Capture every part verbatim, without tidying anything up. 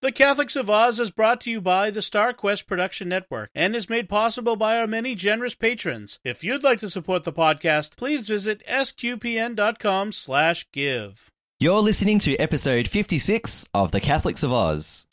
The Catholics of Oz is brought to you by the Star Quest Production Network and is made possible by our many generous patrons. If you'd like to support the podcast, please visit sqpn.com slash give. You're listening to episode fifty-six of The Catholics of Oz.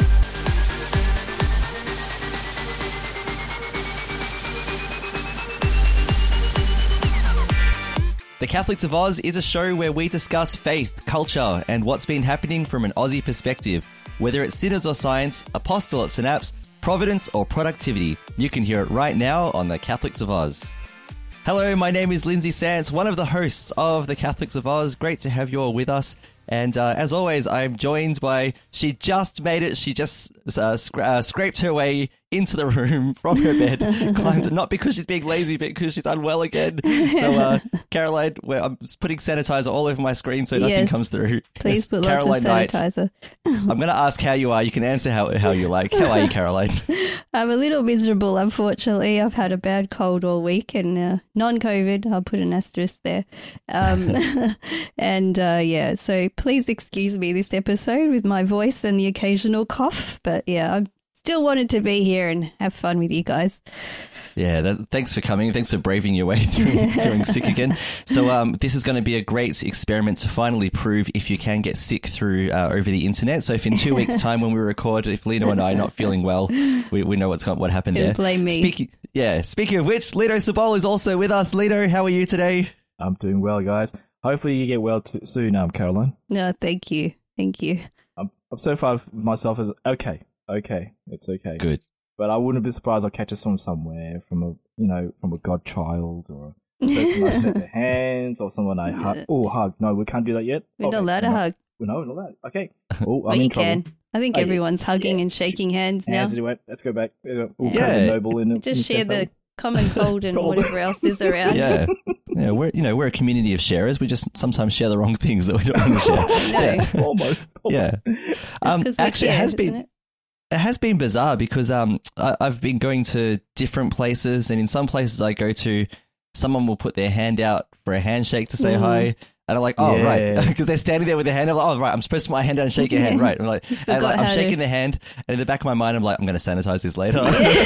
The Catholics of Oz is a show where we discuss faith, culture, and what's been happening from an Aussie perspective. Whether it's synods or science, apostolate synapse, providence or productivity, you can hear it right now on The Catholics of Oz. Hello, my name is Lindsay Sants, one of the hosts of The Catholics of Oz. Great to have you all with us. And uh, as always, I'm joined by, she just made it, she just uh, scra- uh, scraped her way into the room from her bed, climbed, not because she's being lazy, but because she's unwell again. So, uh, Caroline, where I'm putting sanitizer all over my screen so nothing yes, comes through. Please put Caroline lots of sanitizer. I'm going to ask how you are. You can answer how, how you like. How are you, Caroline? I'm a little miserable, unfortunately. I've had a bad cold all week and uh, non-COVID. I'll put an asterisk there. Um, and uh, yeah, so please excuse me this episode with my voice and the occasional cough. But yeah, I still wanted to be here and have fun with you guys. Yeah, that, thanks for coming. Thanks for braving your way through feeling sick again. So um, this is going to be a great experiment to finally prove if you can get sick through uh, over the internet. So if in two weeks' time when we record, if Lino and I are not feeling well, we, we know what's what happened Don't there. blame me. Speaking, yeah, speaking of which, Lino Sabol is also with us. Lino, how are you today? I'm doing well, guys. Hopefully you get well too soon, um, Caroline. No, thank you. Thank you. I'm, I'm so far myself as okay, okay, it's okay. Good. But I wouldn't be surprised I'll catch us from somewhere, from a you know, from a godchild or a person I shake their hands or someone I hug. Oh, hug. No, we can't do that yet. We're okay. not allowed to no. hug. No, we're not allowed. Okay. Oh, Well, I'm you in trouble. can. I think Oh, yeah. everyone's hugging Yeah. and shaking hands now. Hands anyway. Let's go back. We'll Yeah. kind of noble in it. Just share the common cold and Cold. whatever else is around. Yeah, yeah. We're you know we're a community of sharers. We just sometimes share the wrong things that we don't want to share. No. almost, almost. Yeah. Um, 'Cause we actually, it care, has been. isn't it? It has been bizarre because um I, I've been going to different places, and in some places I go to, someone will put their hand out for a handshake to say Mm. hi, and I'm like, oh Yeah. right, because they're standing there with their hand. I'm like, oh right, I'm supposed to put my hand down and shake your hand, right? I'm like, and forgot like I'm how shaking to- the hand, and in the back of my mind, I'm like, I'm going to sanitize this later.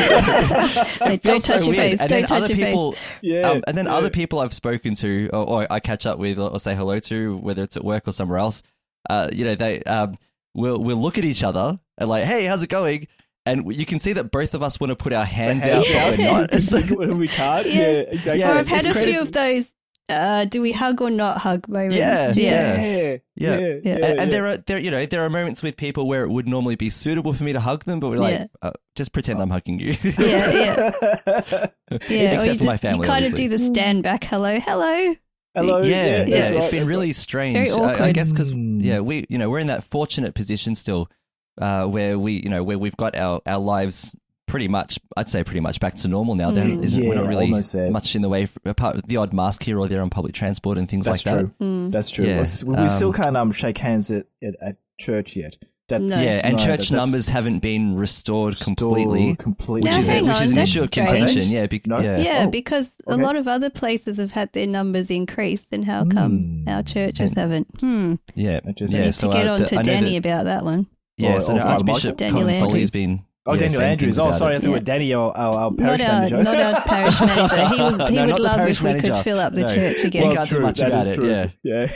Like, don't Feels so touch your weird. face. And Don't then touch other your people, face. Yeah. um, and then yeah. other people I've spoken to, or, or I catch up with, or, or say hello to, whether it's at work or somewhere else, uh, you know, they um, will will look at each other and like, hey, how's it going? And you can see that both of us want to put our hands out, but we're not. It's like, we can't. Yes. Yeah, exactly. Yeah, Or I've had it's a crazy. few of those. Uh, do we hug or not hug moments? Yeah, yeah. Yeah, Yeah. yeah, Yeah. and, and there are there you know there are moments with people where it would normally be suitable for me to hug them, but we're like, Yeah. uh, just pretend I'm hugging you. Yeah, yeah, yeah. Or Except you for my just family, you kind of obviously. do the stand back hello, hello. Hello. Yeah, yeah, that's it's right, been that's really right. strange. Very I, I awkward. guess because Mm. yeah, we you know we're in that fortunate position still, uh, where we you know where we've got our, our lives pretty much, I'd say pretty much back to normal now. There Mm. isn't we're not Yeah, really almost there. much in the way, apart from the odd mask here or there on public transport and things That's like true. that. Mm. That's true. Yeah, We, we um, still can't um shake hands at, at, at church yet. That's, No. Yeah, and no, church that's numbers haven't been restored restored completely. completely. Which Now, is, hang which is on, an issue of that's contention, strange. yeah, bec- No? yeah. Yeah, Oh, because a okay. lot of other places have had their numbers increased, and how come Hmm. our churches And- haven't? Hmm. Yeah, That just- yeah. Need so to get uh, on the- to I know Danny that- about that one. Yeah, Or- so or the Father Archbishop Michael. Daniel Colin Solly Andrews. has been. Oh, yeah, Daniel saying Andrews. things Oh, about sorry, I it. thought we Yeah. were Danny, our, our, our parish Not our, manager. not our parish manager. He would, he No, would not the love parish if we manager. could fill up the No. church Well, again. You can't do much that about is it, true.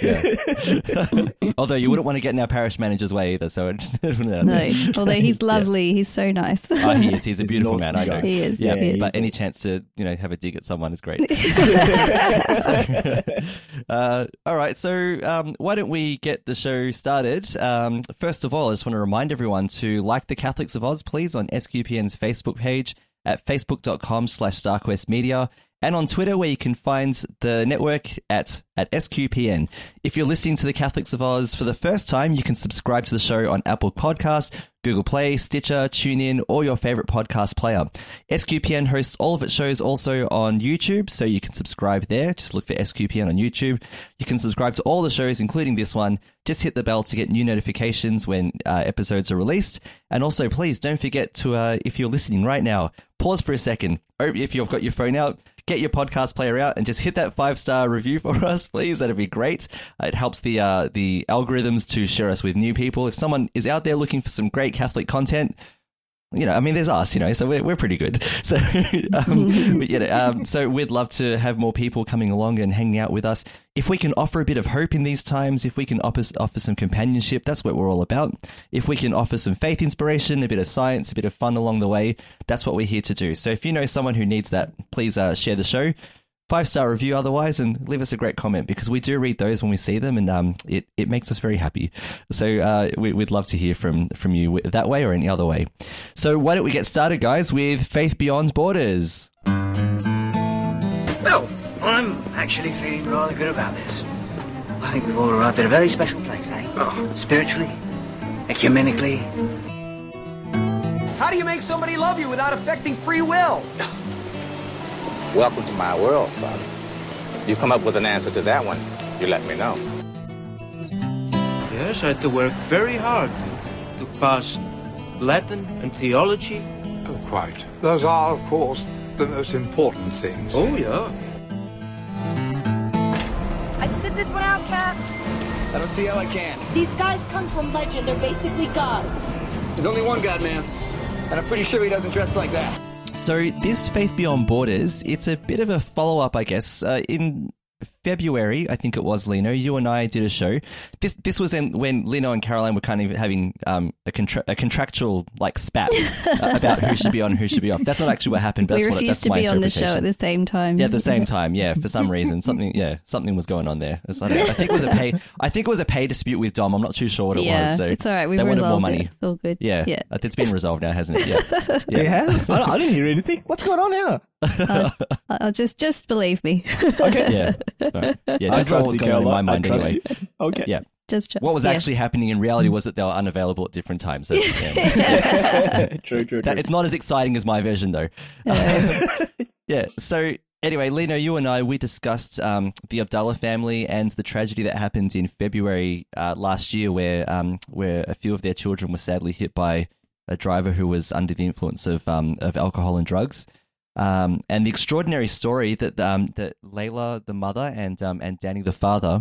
Yeah. Yeah. Although you wouldn't want to get in our parish manager's way either, so I just No, although he's lovely, he's so nice. Oh, he is. He's a He's beautiful an man. awesome I know. guy. He is. Yeah, Yeah, he's but any awesome. chance to you know have a dig at someone is great. So, uh, all right, so um, why don't we get the show started? Um, first of all, I just want to remind everyone to like the Catholics of Oz, please, on S Q P N's Facebook page at facebook.com slash StarQuestMedia, and on Twitter, where you can find the network at, at S Q P N. If you're listening to the Catholics of Oz for the first time, you can subscribe to the show on Apple Podcasts, Google Play, Stitcher, TuneIn, or your favorite podcast player. S Q P N hosts all of its shows also on YouTube, so you can subscribe there. Just look for S Q P N on YouTube. You can subscribe to all the shows, including this one. Just hit the bell to get new notifications when uh, episodes are released. And also, please don't forget to, uh, if you're listening right now, pause for a second. Or if you've got your phone out, get your podcast player out and just hit that five-star review for us, please. That'd be great. It helps the uh, the algorithms to share us with new people. If someone is out there looking for some great Catholic content, you know, I mean, there's us, you know, so we're we're pretty good. So, um, but, you know, um, so we'd love to have more people coming along and hanging out with us. If we can offer a bit of hope in these times, if we can offer offer some companionship, that's what we're all about. If we can offer some faith inspiration, a bit of science, a bit of fun along the way, that's what we're here to do. So if you know someone who needs that, please uh, share the show. Five-star review otherwise, and leave us a great comment, because we do read those when we see them, and um, it, it makes us very happy. So uh, we, we'd love to hear from, from you that way or any other way. So why don't we get started, guys, with Faith Beyond Borders? Well, I'm actually feeling rather good about this. I think we've all arrived at a very special place, eh? Oh. Spiritually, ecumenically. How do you make somebody love you without affecting free will? Welcome to my world, son. You come up with an answer to that one, you let me know. Yes, I had to work very hard to, to pass Latin and theology. Oh, quite. Those are, of course, the most important things. Oh, yeah. I'd sit this one out, Cap. I don't see how I can. These guys come from legend. They're basically gods. There's only one god, man. And I'm pretty sure he doesn't dress like that. So this Faith Beyond Borders, it's a bit of a follow-up, I guess. Uh, in February, I think it was, Lino, you and I did a show. This this was in, when Lino and Caroline were kind of having um, a, contra- a contractual like spat uh, about who should be on and who should be off. That's not actually what happened. But we that's what, refused that's to my be on the show at the same time. Yeah, at the same time. Yeah, for some reason, something. Yeah, something was going on there. I, don't know. I think it was a pay. I think it was a pay dispute with Dom. I'm not too sure what it yeah, was. So it's all right. We've they wanted resolved more money. It. It's all good. Yeah, yeah. It's been resolved now, hasn't it? Yeah, yeah. It has. I, I didn't hear anything. What's going on now? uh, I'll just just believe me. Okay. Yeah. Right. Yeah. I That's trust what's you, going on in my Caroline. mind I trust anyway. you. Okay. Yeah. Just trust. What was yeah. actually happening in reality was that they were unavailable at different times. So, yeah. True, true, true. That, it's not as exciting as my version, though. Uh, Yeah. So anyway, Lino, you and I, we discussed um, the Abdullah family and the tragedy that happened in February uh, last year, where um, where a few of their children were sadly hit by a driver who was under the influence of um, of alcohol and drugs. Um, and the extraordinary story that um, that Layla, the mother, and um, and Danny, the father,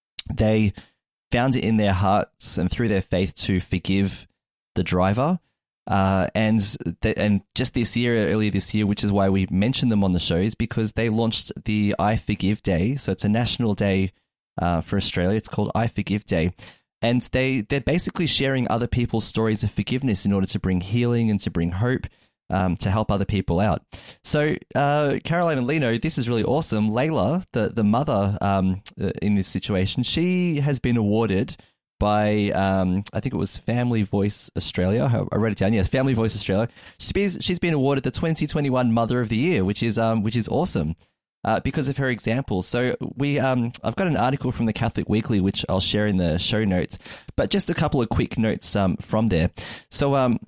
they found it in their hearts and through their faith to forgive the driver. Uh, and th- and just this year, earlier this year, which is why we mentioned them on the show, is because they launched the I Forgive Day. So it's a national day uh, for Australia. It's called I Forgive Day. And they, they're basically sharing other people's stories of forgiveness in order to bring healing and to bring hope. Um, to help other people out. So, uh, Caroline and Lino, this is really awesome. Layla, the, the mother um, in this situation, she has been awarded by, um, I think it was Family Voice Australia. I wrote it down. Yes, Family Voice Australia. She's, she's been awarded the twenty twenty-one Mother of the Year, which is um, which is awesome uh, because of her example. So we, um, I've got an article from the Catholic Weekly, which I'll share in the show notes, but just a couple of quick notes um, from there. So, um,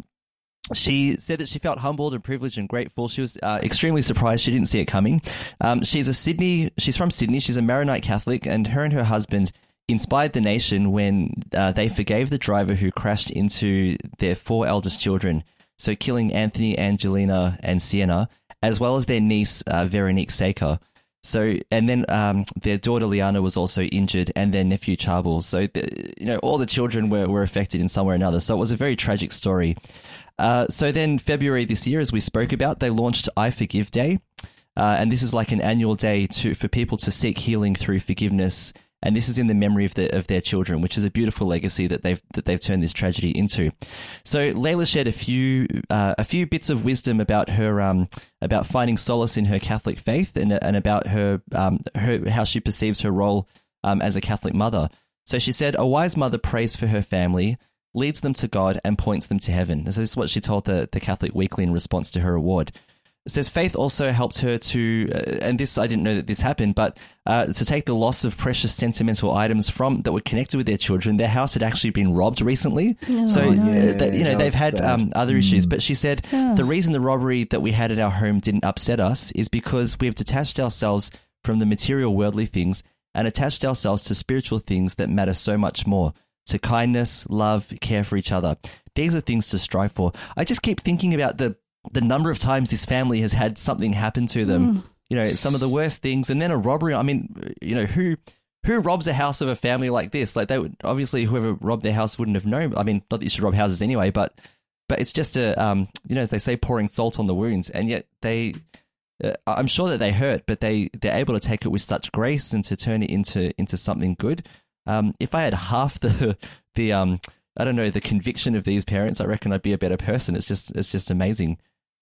she said that she felt humbled and privileged and grateful. She was uh, extremely surprised. She didn't see it coming. Um, she's a Sydney. She's from Sydney. She's a Maronite Catholic, and her and her husband inspired the nation when uh, they forgave the driver who crashed into their four eldest children, so killing Anthony, Angelina, and Sienna, as well as their niece uh, Veronique Saker. So, and then um, their daughter Liana was also injured, and their nephew Charbel. So, the, you know, all the children were, were affected in some way or another. So it was a very tragic story. Uh, so then February this year, as we spoke about, they launched I Forgive Day. Uh, and this is like an annual day to for people to seek healing through forgiveness. And this is in the memory of the, of their children, which is a beautiful legacy that they've that they've turned this tragedy into. So Layla shared a few uh, a few bits of wisdom about her um about finding solace in her Catholic faith and and about her um her how she perceives her role um as a Catholic mother. So she said, "A wise mother prays for her family, leads them to God, and points them to heaven." So this is what she told the the Catholic Weekly in response to her award. It says faith also helped her to, uh, and this I didn't know that this happened, but uh, to take the loss of precious sentimental items from that were connected with their children. Their house had actually been robbed recently, Oh, so no. uh, they, you know that they've was had sad. um, other Mm. issues. But she said Yeah. the reason the robbery that we had at our home didn't upset us is because we have detached ourselves from the material worldly things and attached ourselves to spiritual things that matter so much more. to kindness, love, care for each other. These are things to strive for. I just keep thinking about the the number of times this family has had something happen to them. Mm. You know, some of the worst things, and then a robbery. I mean, you know, who who robs a house of a family like this? Like, they would obviously, whoever robbed their house wouldn't have known. I mean, not that you should rob houses anyway, but but it's just a um, you know, as they say, pouring salt on the wounds, and yet they. Uh, I'm sure that they hurt, but they they're able to take it with such grace and to turn it into into something good. Um, if I had half the the um, I don't know, the conviction of these parents, I reckon I'd be a better person. It's just it's just amazing.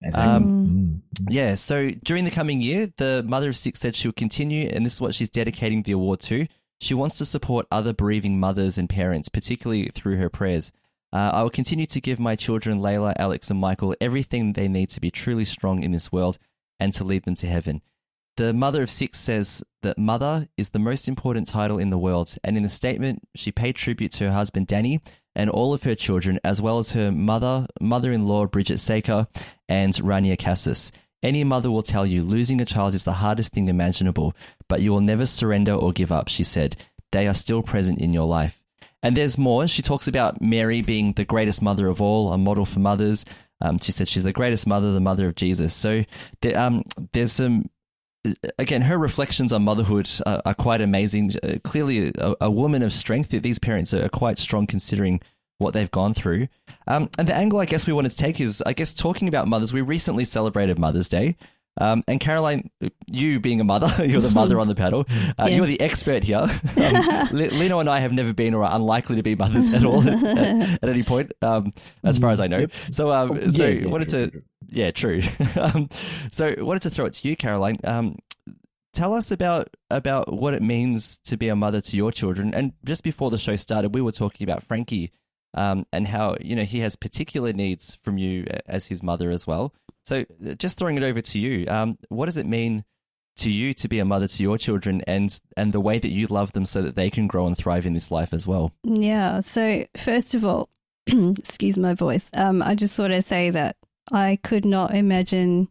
Um, yeah. So during the coming year, the mother of six said she'll continue, and this is what she's dedicating the award to. She wants to support other bereaving mothers and parents, particularly through her prayers. Uh, I will continue to give my children, Layla, Alex, and Michael, everything they need to be truly strong in this world and to lead them to heaven. The mother of six says that mother is the most important title in the world, and in the statement, she paid tribute to her husband, Danny, and all of her children, as well as her mother, mother-in-law, Bridget Saker, and Rania Cassis. Any mother will tell you losing a child is the hardest thing imaginable, but you will never surrender or give up, she said. They are still present in your life. And there's more. She talks about Mary being the greatest mother of all, a model for mothers. Um, she said she's the greatest mother, the mother of Jesus. So there, um, there's some, again, her reflections on motherhood are, are quite amazing. Uh, clearly a, a woman of strength. These parents are quite strong considering what they've gone through. Um, and the angle I guess we wanted to take is, I guess, talking about mothers. We recently celebrated Mother's Day. Um, and Caroline, you being a mother, you're the mother on the panel. Uh, yes. You're the expert here. Um, Lino and I have never been or are unlikely to be mothers at all at, at any point, um, as far as I know. So, um, oh, so yeah, yeah, wanted true, to, true. yeah, true. um, so, wanted to throw it to you, Caroline. Um, tell us about about what it means to be a mother to your children. And just before the show started, we were talking about Frankie. Um, and how, you know, he has particular needs from you as his mother as well. So just throwing it over to you, um, what does it mean to you to be a mother to your children, and, and the way that you love them so that they can grow and thrive in this life as well? Yeah, so first of all, excuse my voice, um, I just want to say that I could not imagine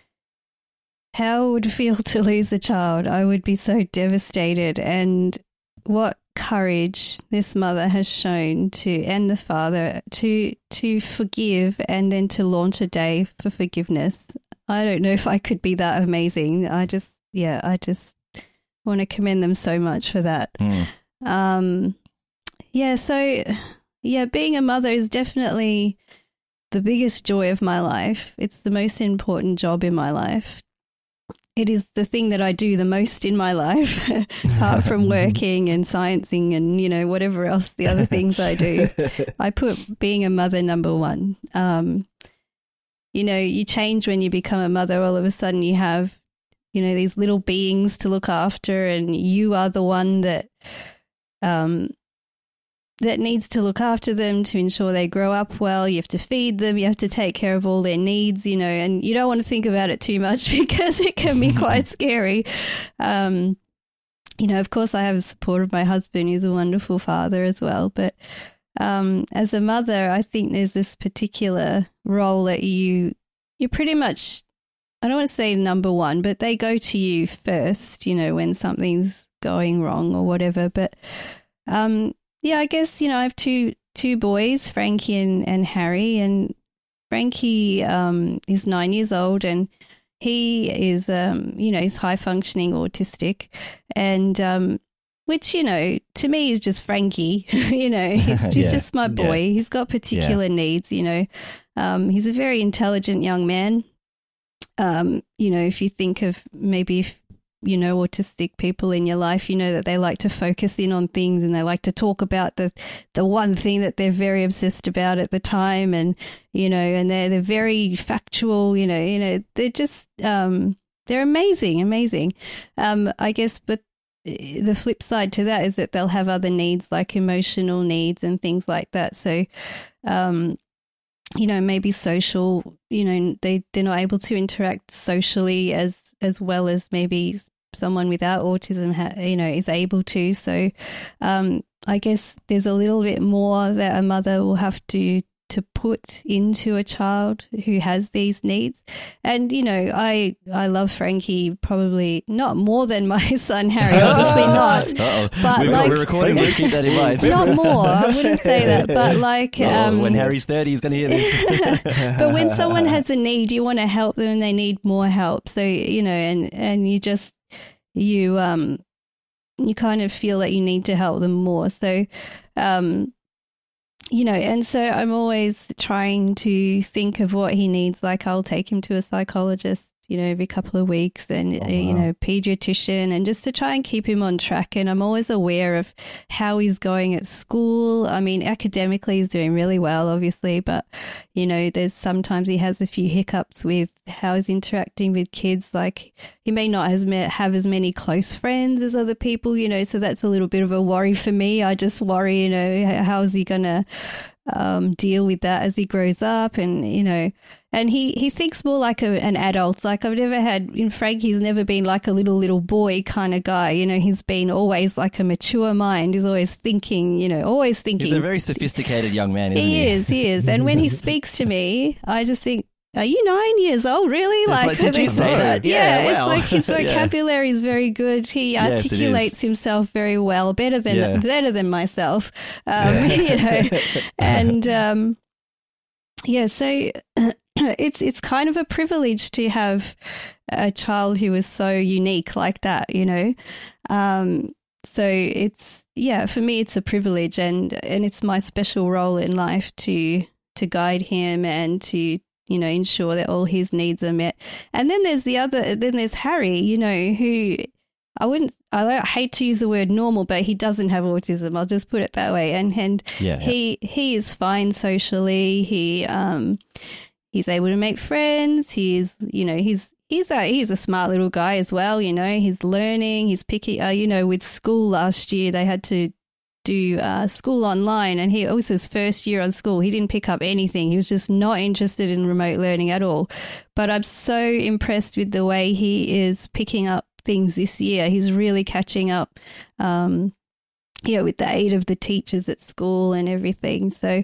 how it would feel to lose a child. I would be so devastated, and what courage this mother has shown to, and the father, to to forgive and then to launch a day for forgiveness. I don't know if I could be that amazing. I just, yeah, I just want to commend them so much for that. Mm. Um, yeah, so, yeah, being a mother is definitely the biggest joy of my life. It's the most important job in my life. It is the thing that I do the most in my life, apart from working and sciencing and, you know, whatever else, the other things I do. I put being a mother number one. Um, you know, you change when you become a mother. All of a sudden you have, you know, these little beings to look after, and you are the one that um, that needs to look after them to ensure they grow up well. You have to feed them. You have to take care of all their needs, you know, and you don't want to think about it too much because it can be quite scary. Um, you know, of course, I have the support of my husband, who's a wonderful father as well. But um, as a mother, I think there's this particular role that you, you're pretty much, I don't want to say number one, but they go to you first, you know, when something's going wrong or whatever. But um yeah, I guess, you know, I have two two boys, Frankie and, and Harry, and Frankie um, is nine years old, and he is, um, you know, he's high-functioning autistic, and um, which, you know, to me is just Frankie, you know, he's just, yeah. just my boy. Yeah. He's got particular yeah. needs, you know. Um, he's a very intelligent young man. Um, you know, if you think of maybe if, you know, autistic people in your life, you know that they like to focus in on things, and they like to talk about the the one thing that they're very obsessed about at the time, and you know, and they're they're very factual, you know, you know, they're just um they're amazing, amazing. Um, I guess, but the flip side to that is that they'll have other needs like emotional needs and things like that. So, um, you know, maybe social, you know, they they're not able to interact socially as as well as maybe someone without autism, ha- you know, is able to. So um, I guess there's a little bit more that a mother will have to to put into a child who has these needs. And, you know, I I love Frankie probably not more than my son Harry, obviously not. Uh-oh. But we're, like, we're recording, let's keep that in mind. Not more, I wouldn't say that, but like... Oh, um, when Harry's thirty, he's going to hear this. But when someone has a need, you want to help them and they need more help. So, you know, and, and you just, you, um, you kind of feel that you need to help them more. So, um, you know, and so I'm always trying to think of what he needs. Like I'll take him to a psychologist, you know, every couple of weeks and, Oh, uh, you wow. know, pediatrician, and just to try and keep him on track. And I'm always aware of how he's going at school. I mean, academically he's doing really well, obviously, but, you know, there's sometimes he has a few hiccups with how he's interacting with kids. Like he may not has met, have as many close friends as other people, you know, so that's a little bit of a worry for me. I just worry, you know, how is he going to um, deal with that as he grows up, and, you know, and he, he thinks more like a, an adult. Like I've never had, in Frank, he's never been like a little, little boy kind of guy. You know, he's been always like a mature mind. He's always thinking, you know, always thinking. He's a very sophisticated young man, isn't he? He is, he is. And when he speaks to me, I just think, are you nine years old, really? That's Like, like, did you say that? Yeah, Yeah, it's wow. like his Yeah. vocabulary is very good. He Yes, it is. articulates himself very well, better than Yeah. better than myself. Um, you know, and um, yeah, so it's it's kind of a privilege to have a child who is so unique like that, you know. Um, so it's yeah, for me, it's a privilege, and and it's my special role in life to to guide him and to, you know, ensure that all his needs are met. And then there's the other, then there's Harry, you know, who I wouldn't, I don't, hate to use the word normal, but he doesn't have autism. I'll just put it that way. And, and Yeah, he, he is fine socially. He, um, he's able to make friends. He's, you know, he's, he's a, he's a smart little guy as well. You know, he's learning, he's picking, uh, you know, with school last year, they had to do uh, school online, and he it was his first year on school. He didn't pick up anything. He was just not interested in remote learning at all. But I'm so impressed with the way he is picking up things this year. He's really catching up, um, you know, with the aid of the teachers at school and everything. So,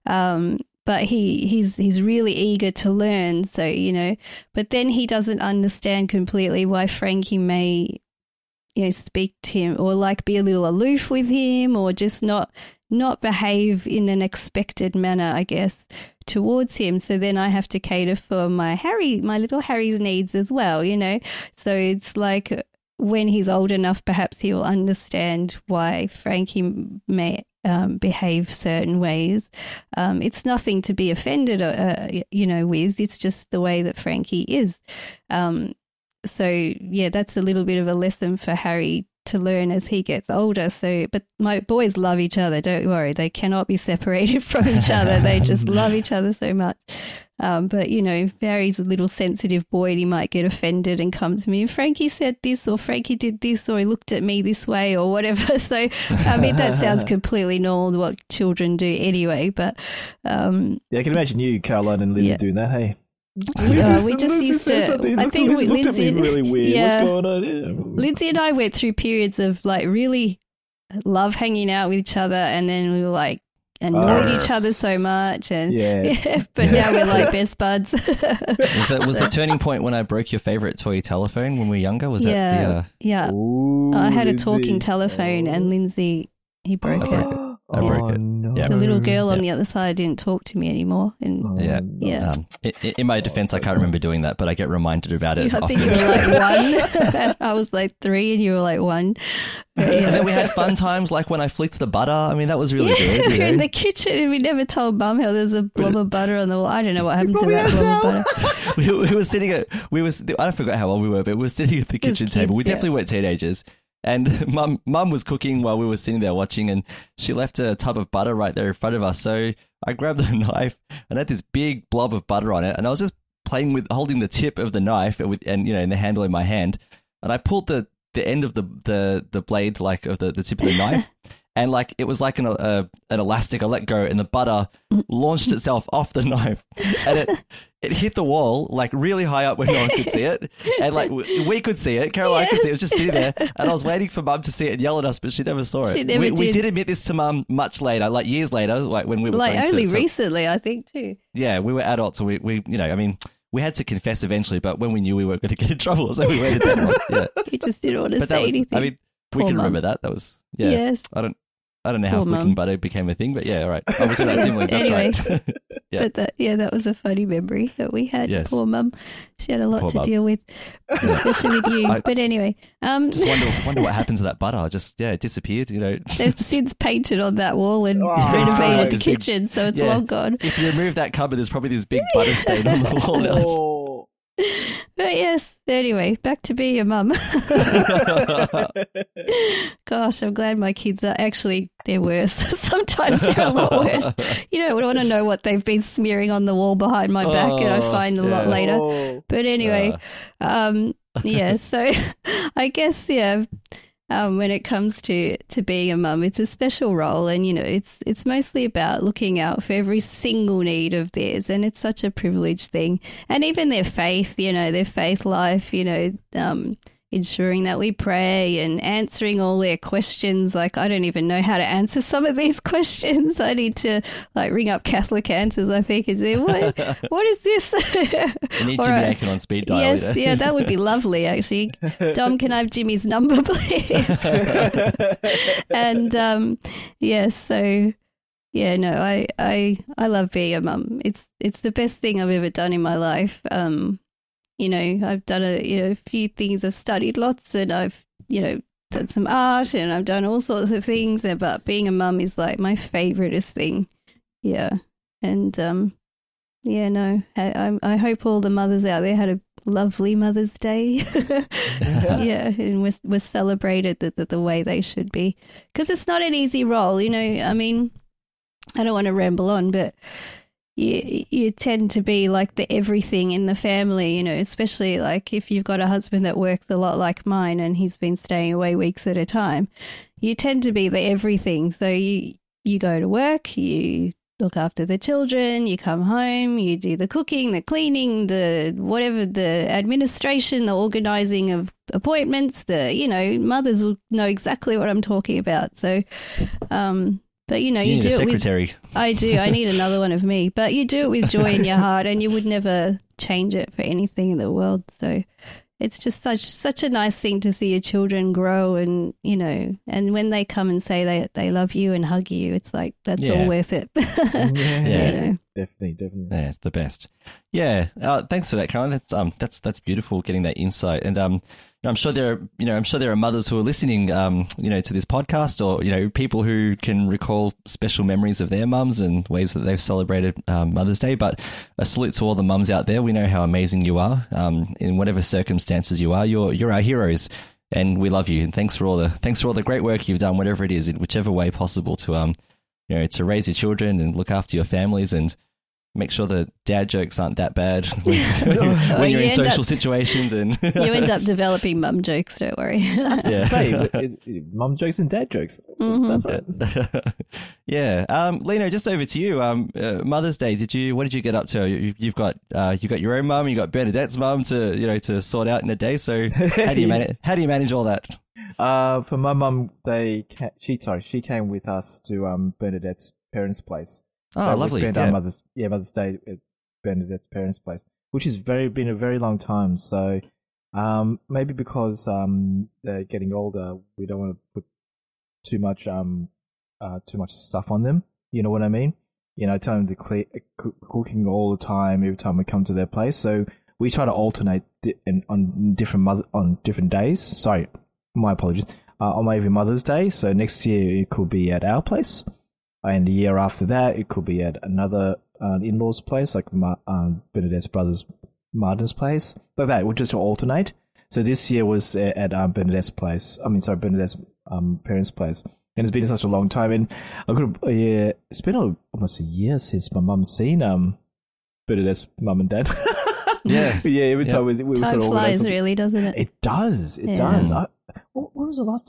um, but he he's he's really eager to learn. So, you know, but then he doesn't understand completely why Frankie may, you know, speak to him or like be a little aloof with him, or just not not behave in an expected manner, I guess, towards him. So then I have to cater for my Harry, my little Harry's needs as well, you know. So it's like when he's old enough, perhaps he will understand why Frankie may um, behave certain ways. Um, it's nothing to be offended, uh, you know, with. It's just the way that Frankie is. Um, So, yeah, that's a little bit of a lesson for Harry to learn as he gets older. So, but my boys love each other. Don't worry. They cannot be separated from each other. They just love each other so much. Um, but, you know, if Harry's a little sensitive boy and he might get offended and come to me, and Frankie said this, or Frankie did this, or he looked at me this way, or whatever. So, I mean, that sounds completely normal, what children do anyway. But, um, Yeah, I can imagine you, Caroline, and Lindsay Yeah. doing that. Hey. Yeah, we just Lindsay used said to. something. I Looked- think Lindsay we, looked at me Lindsay, really weird. Yeah, What's going on here? Lindsay and I went through periods of like really love hanging out with each other, and then we were like annoyed Oh. each other so much, and Yeah. but now we're like best buds. Was that was the turning point when I broke your favorite toy telephone when we were younger? Was yeah, that the? Uh, yeah. Ooh, I had a Lindsay. talking telephone, and Lindsay he broke I it. broke it. I broke oh, it. No. Yeah. The little girl on Yeah. the other side didn't talk to me anymore, and Oh, Yeah. no. yeah. Um, i- i- in my defense, I can't remember doing that, but I get reminded about it I often. think you were like one. I was like three, and you were like one. But, And yeah. then we had fun times, like when I flicked the butter. I mean, that was really Yeah, good. we You were in know? the kitchen and we never told Mum how there's a blob of butter on the wall. I don't know what happened to that blob of butter. we, we were sitting at, we was, I forgot how old we were, but we were sitting at the As kitchen kids, table. We yeah. definitely weren't teenagers. And mum, mum was cooking while we were sitting there watching, and she left a tub of butter right there in front of us. So I grabbed the knife and had this big blob of butter on it, and I was just playing with holding the tip of the knife with, and you know, and the handle in my hand, and I pulled the, the end of the, the, the blade, like of the, the tip of the knife, and like it was like an uh, an elastic. I let go, and the butter launched itself off the knife, and it it hit the wall like really high up where no one could see it, and like we, we could see it. Caroline Yes. could see it. It was just sitting there, and I was waiting for Mum to see it and yell at us, but she never saw it. She never we, we did. did admit this to Mum much later, like years later, like when we were Like going only to, so- recently, I think too. yeah, we were adults, so we, we, you know, I mean, we had to confess eventually, but when we knew we weren't going to get in trouble, so we waited that long. Yeah, You just didn't want to but say that was, anything. I mean, we Poor can mum. remember that. That was, yeah. Yes. I don't, I don't know how Poor flicking mum. butter became a thing, but yeah, all right. I was talking about siblings. That's Anyway. right. Yeah. But that, yeah, that was a funny memory that we had. Yes. Poor mum. She had a lot Poor to mum. deal with, especially with you. I- but anyway, um, Just wonder, wonder what happened to that butter. Just yeah, it disappeared. You know, they've since painted on that wall and Oh, renovated like the this big- kitchen, so it's yeah. long gone. if you remove that cupboard, there's probably this big butter stain on the wall now. Oh. But yes, anyway, back to being a mum. Gosh, I'm glad my kids are actually, they're worse. Sometimes they're a lot worse. You don't want to know what they've been smearing on the wall behind my back, and I Oh, find a lot yeah. later. Oh. But anyway, um, yeah, so I guess, yeah, um, when it comes to, to being a mum, it's a special role, and, you know, it's it's mostly about looking out for every single need of theirs, and it's such a privileged thing. And even their faith, you know, their faith life, you know, um, ensuring that we pray and answering all their questions. Like, I don't even know how to answer some of these questions. I need to, like, ring up Catholic Answers, I think, and say, what, what is this? You need Or, Jimmy uh, Akin on speed dial. Yes, you know? yeah, that would be lovely, actually. Dom, can I have Jimmy's number, please? And, um, yeah, so, yeah, no, I, I, I love being a mum. It's, it's the best thing I've ever done in my life. Um, you know, I've done a, you know, a few things. I've studied lots, and I've, you know, done some art, and I've done all sorts of things. But being a mum is like my favoriteest thing. Yeah. And, um, yeah, no, I, I, I hope all the mothers out there had a lovely Mother's Day. Yeah, and was was celebrated the, the, the way they should be. Because it's not an easy role, you know. I mean, I don't want to ramble on, but you you tend to be like the everything in the family, you know, especially like if you've got a husband that works a lot like mine and he's been staying away weeks at a time. You tend to be the everything. So you you go to work, you look after the children, you come home, you do the cooking, the cleaning, the whatever, the administration, the organising of appointments, the, you know, mothers will know exactly what I'm talking about. So, um, but you know, You you, need do a it secretary. with, I do, I need another one of me, but you do it with joy in your heart, and you would never change it for anything in the world. So it's just such such a nice thing to see your children grow, and, you know, and when they come and say they they love you and hug you, it's like, that's Yeah. all worth it. Yeah, You know. definitely, definitely. Yeah, it's the best. Yeah, uh, thanks for that, Caroline. That's um, that's that's beautiful, getting that insight. And um, I'm sure there are, you know, I'm sure there are mothers who are listening, um, you know, to this podcast, or, you know, people who can recall special memories of their mums and ways that they've celebrated um, Mother's Day. But a salute to all the mums out there. We know how amazing you are. Um, in whatever circumstances you are, you're you're our heroes, and we love you. And thanks for all the thanks for all the great work you've done, whatever it is, in whichever way possible, to um, you know, to raise your children and look after your families, and make sure that dad jokes aren't that bad when, when you're, Oh, when you're you in end social up- situations. And You end up developing mum jokes, don't worry. Yeah. Say, it- it- mum jokes and dad jokes. So Mhm. That's right. Yeah, um, Lino, just over to you. Um, uh, Mother's Day. Did you? What did you get up to? You, you've got uh, you got your own mum. You got Bernadette's mum to, you know, to sort out in a day. So how do you manage? How do you manage all that? Uh, for my mum, they ca- she sorry she came with us to um Bernadette's parents' place. Oh, so lovely. We spent Yeah. our mother's yeah Mother's Day at Bernadette's parents' place, which has very been a very long time. So, um, maybe because um they're getting older, we don't want to put too much um uh too much stuff on them. You know what I mean? You know, tell them to clear, cook, cooking all the time every time we come to their place. So we try to alternate di- in, on different mother on different days. Sorry, my apologies. Uh, on maybe Mother's Day. So next year it could be at our place, and the year after that it could be at another uh, in-laws place, like Ma- um, Bernadette's brother's Martin's place, like that. We'll just alternate. So this year was at, at um, Bernadette's place. I mean, sorry, Bernadette's um, parents' place. And it's been such a long time, and I could uh, yeah, it's been a, almost a year since my mum's seen um Bernadette's mum and dad. Yeah, yeah. Every Yeah. time we, we Time sort of flies, organise- really, doesn't it? It does. It Yeah. does. I, when when was the last time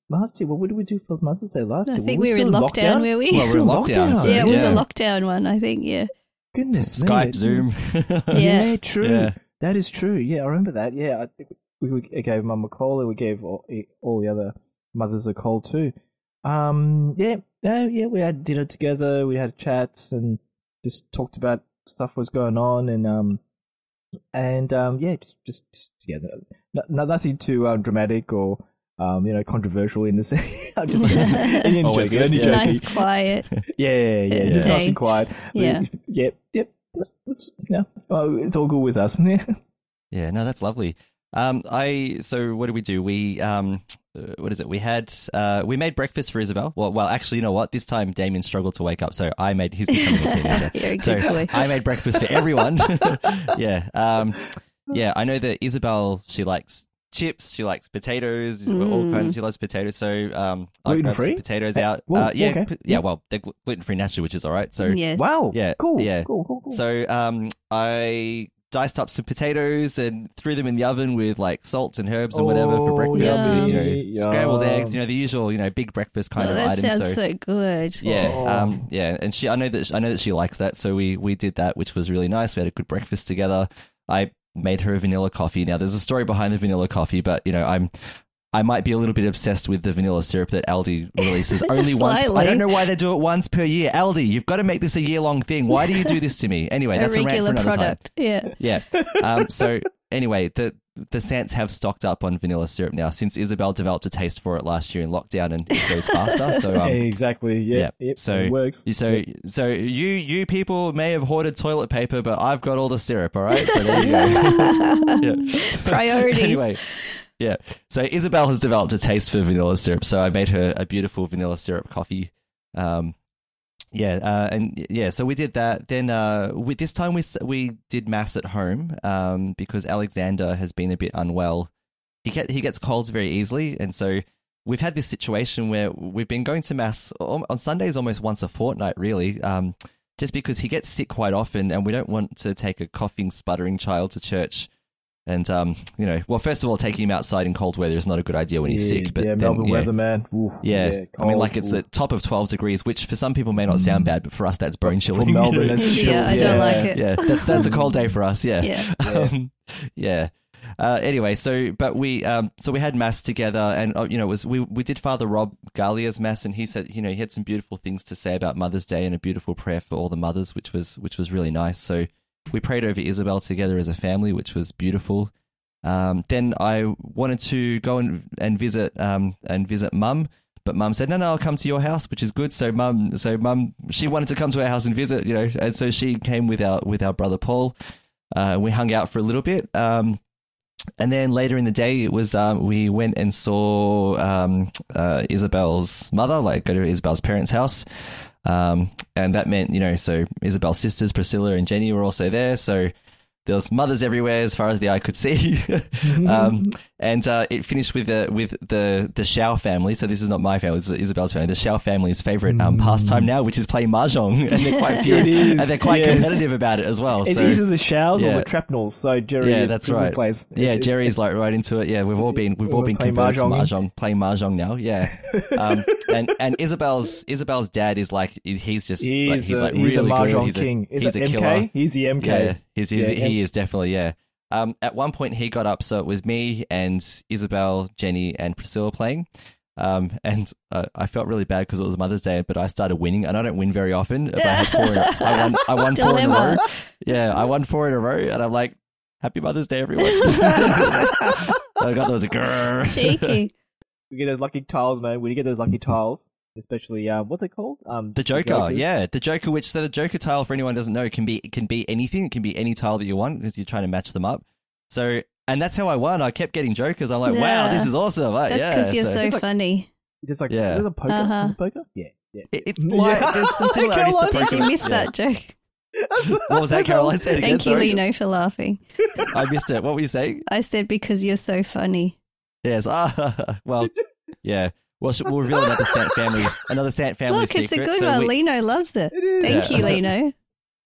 last year. What did we do for Mother's Day last I year? think were we were in still lockdown, were we? Well, we're in Still lockdown. So, yeah, it was yeah. a lockdown one, I think, yeah. Goodness me. Skype, Zoom. Yeah. Yeah, true. Yeah. That is true. Yeah, I remember that. Yeah, I think we, we gave Mum a call, and we gave all, all the other mothers a call too. Um, yeah, yeah, yeah. We had dinner together. We had chats and just talked about stuff was going on, and um, and um, yeah, just just, just together. No, nothing too um, dramatic or um, you know, controversial in this. I'm just kidding. Always joking, good. only Yeah. Nice, joking. quiet. Yeah, yeah, yeah. Just Okay. nice and quiet. Yeah. Yep, yep. It's, yeah, well, it's all good with us. Yeah, no, that's lovely. Um, I so what did we do? We um, uh, what is it? We had uh, we made breakfast for Isabel. Well, well, actually, you know what? This time Damien struggled to wake up, so I made. He's becoming a teenager, You're a so good boy. I made breakfast for everyone. yeah, um, yeah. I know that Isabel, she likes chips. She likes potatoes. All Mm. kinds. She loves potatoes. So um, I grabbed some Gluten-free? potatoes Uh, out. well, uh, yeah, okay. p- yeah. Yeah. Well, they're gl- gluten free naturally, which is all right. So Yes. Wow. Yeah, Cool. yeah. Cool. Cool. Cool. So um, I diced up some potatoes and threw them in the oven with like salt and herbs and whatever for Oh, breakfast. yum. With, you know, Yum. scrambled eggs. You know, the usual, you know, big breakfast kind Oh, of that items. sounds so, good. yeah, Oh. um, yeah, and she, I know that I know that she likes that, so we we did that, which was really nice. We had a good breakfast together. I made her a vanilla coffee. Now, there's a story behind the vanilla coffee, but you know, I'm. I might be a little bit obsessed with the vanilla syrup that Aldi releases Just only once. I slightly. don't know why they do it once per year. Aldi, you've got to make this a year-long thing. Why do you do this to me? Anyway, A that's a rant for regular another time. product. Yeah. Yeah. Um, so anyway, the the Sants have stocked up on vanilla syrup now since Isabel developed a taste for it last year in lockdown, and it goes faster. So um, exactly. Yeah. yeah. Yep, So it works. So so you you people may have hoarded toilet paper, but I've got all the syrup. All right. So there you go. yeah. Priorities. Anyway. Yeah. So Isabel has developed a taste for vanilla syrup, so I made her a beautiful vanilla syrup coffee. Um, yeah, uh, and yeah, so we did that. Then uh, we, this time we s- we did mass at home um, because Alexander has been a bit unwell. He get, he gets colds very easily, and so we've had this situation where we've been going to mass on on Sundays almost once a fortnight, really. Um, just because he gets sick quite often, and we don't want to take a coughing, sputtering child to church. And, um, you know, well, first of all, taking him outside in cold weather is not a good idea when he's yeah, sick. But yeah, then, Melbourne yeah, weather, man. Oof, yeah. yeah, I mean, like cold, it's oof. the top of twelve degrees, which for some people may not sound bad, but for us, that's bone chilling. For Melbourne, it's chill. Yeah, I don't like it. Yeah, that's, that's a cold day for us, yeah. Yeah. Um, yeah. Uh, anyway, so but we um so we had mass together, and uh, you know it was we we did Father Rob Gallia's mass, and he said you know he had some beautiful things to say about Mother's Day and a beautiful prayer for all the mothers, which was which was really nice. So we prayed over Isabel together as a family, which was beautiful. Um, then I wanted to go and and visit um and visit Mum, but Mum said no no I'll come to your house, which is good. So Mum so Mum she wanted to come to our house and visit, you know, and so she came with our with our brother Paul. Uh, we hung out for a little bit. Um. And then later in the day, it was um, we went and saw um, uh, Isabel's mother, like go to Isabel's parents' house, um, and that meant you know so Isabel's sisters Priscilla and Jenny were also there. So there was mothers everywhere as far as the eye could see, um, and uh, it finished with the with the the Shao family. So this is not my family; it's Isabel's family. The Shao family's favorite um, pastime now, which is playing mahjong, and they're quite It is, and they're quite yes. competitive about it as well. It's so, either the Shows yeah. or the Trapnels. So Jerry, yeah, that's Chris's right. Place. Yeah, It's- Jerry's it's- like right into it. Yeah, we've all been we've all We're been playing converted to mahjong. mahjong, playing mahjong now. Yeah, um, and and Isabel's Isabel's dad is like he's just He's, like, he's a, like he's really a mahjong good. He's king. a, Is he's it a M K? killer. He's the M K. Yeah, he's, he's Yeah, he M- is definitely yeah. Um, at one point he got up, so it was me and Isabel, Jenny, and Priscilla playing. Um, and uh, I felt really bad because it was Mother's Day, but I started winning, and I don't win very often. But I had four. In a, I won. I won four in a Dilemma. row. Yeah, I won four in a row, and I'm like, "Happy Mother's Day, everyone!" I got those. Grrr. Cheeky. We get those lucky tiles, man. When you get those lucky tiles, especially um, what they called um, The Joker, Jokers. yeah, the Joker. Which so the Joker tile, for anyone who doesn't know, can be it can be anything. It can be any tile that you want because you're trying to match them up. So, and that's how I won. I kept getting Jokers. I'm like, wow, Yeah. this is awesome. Like, That's yeah, because you're so- so, It's like- funny. Just like Yeah. is this a poker? Uh-huh. Is it poker? Yeah, yeah. It- it's like Yeah. there's some similarities to Caroline, poker. Did you miss Yeah. that joke? What was that, Caroline? Say it again. Thank you, sorry. Lino, for laughing. I missed it. What were you saying? I said because you're so funny. Yes. Ah, well, yeah. Well, sh- we'll reveal another Sant family, another Sant family Look, secret. it's a good So one. we- Lino loves it. It is. Thank Yeah. you, Lino.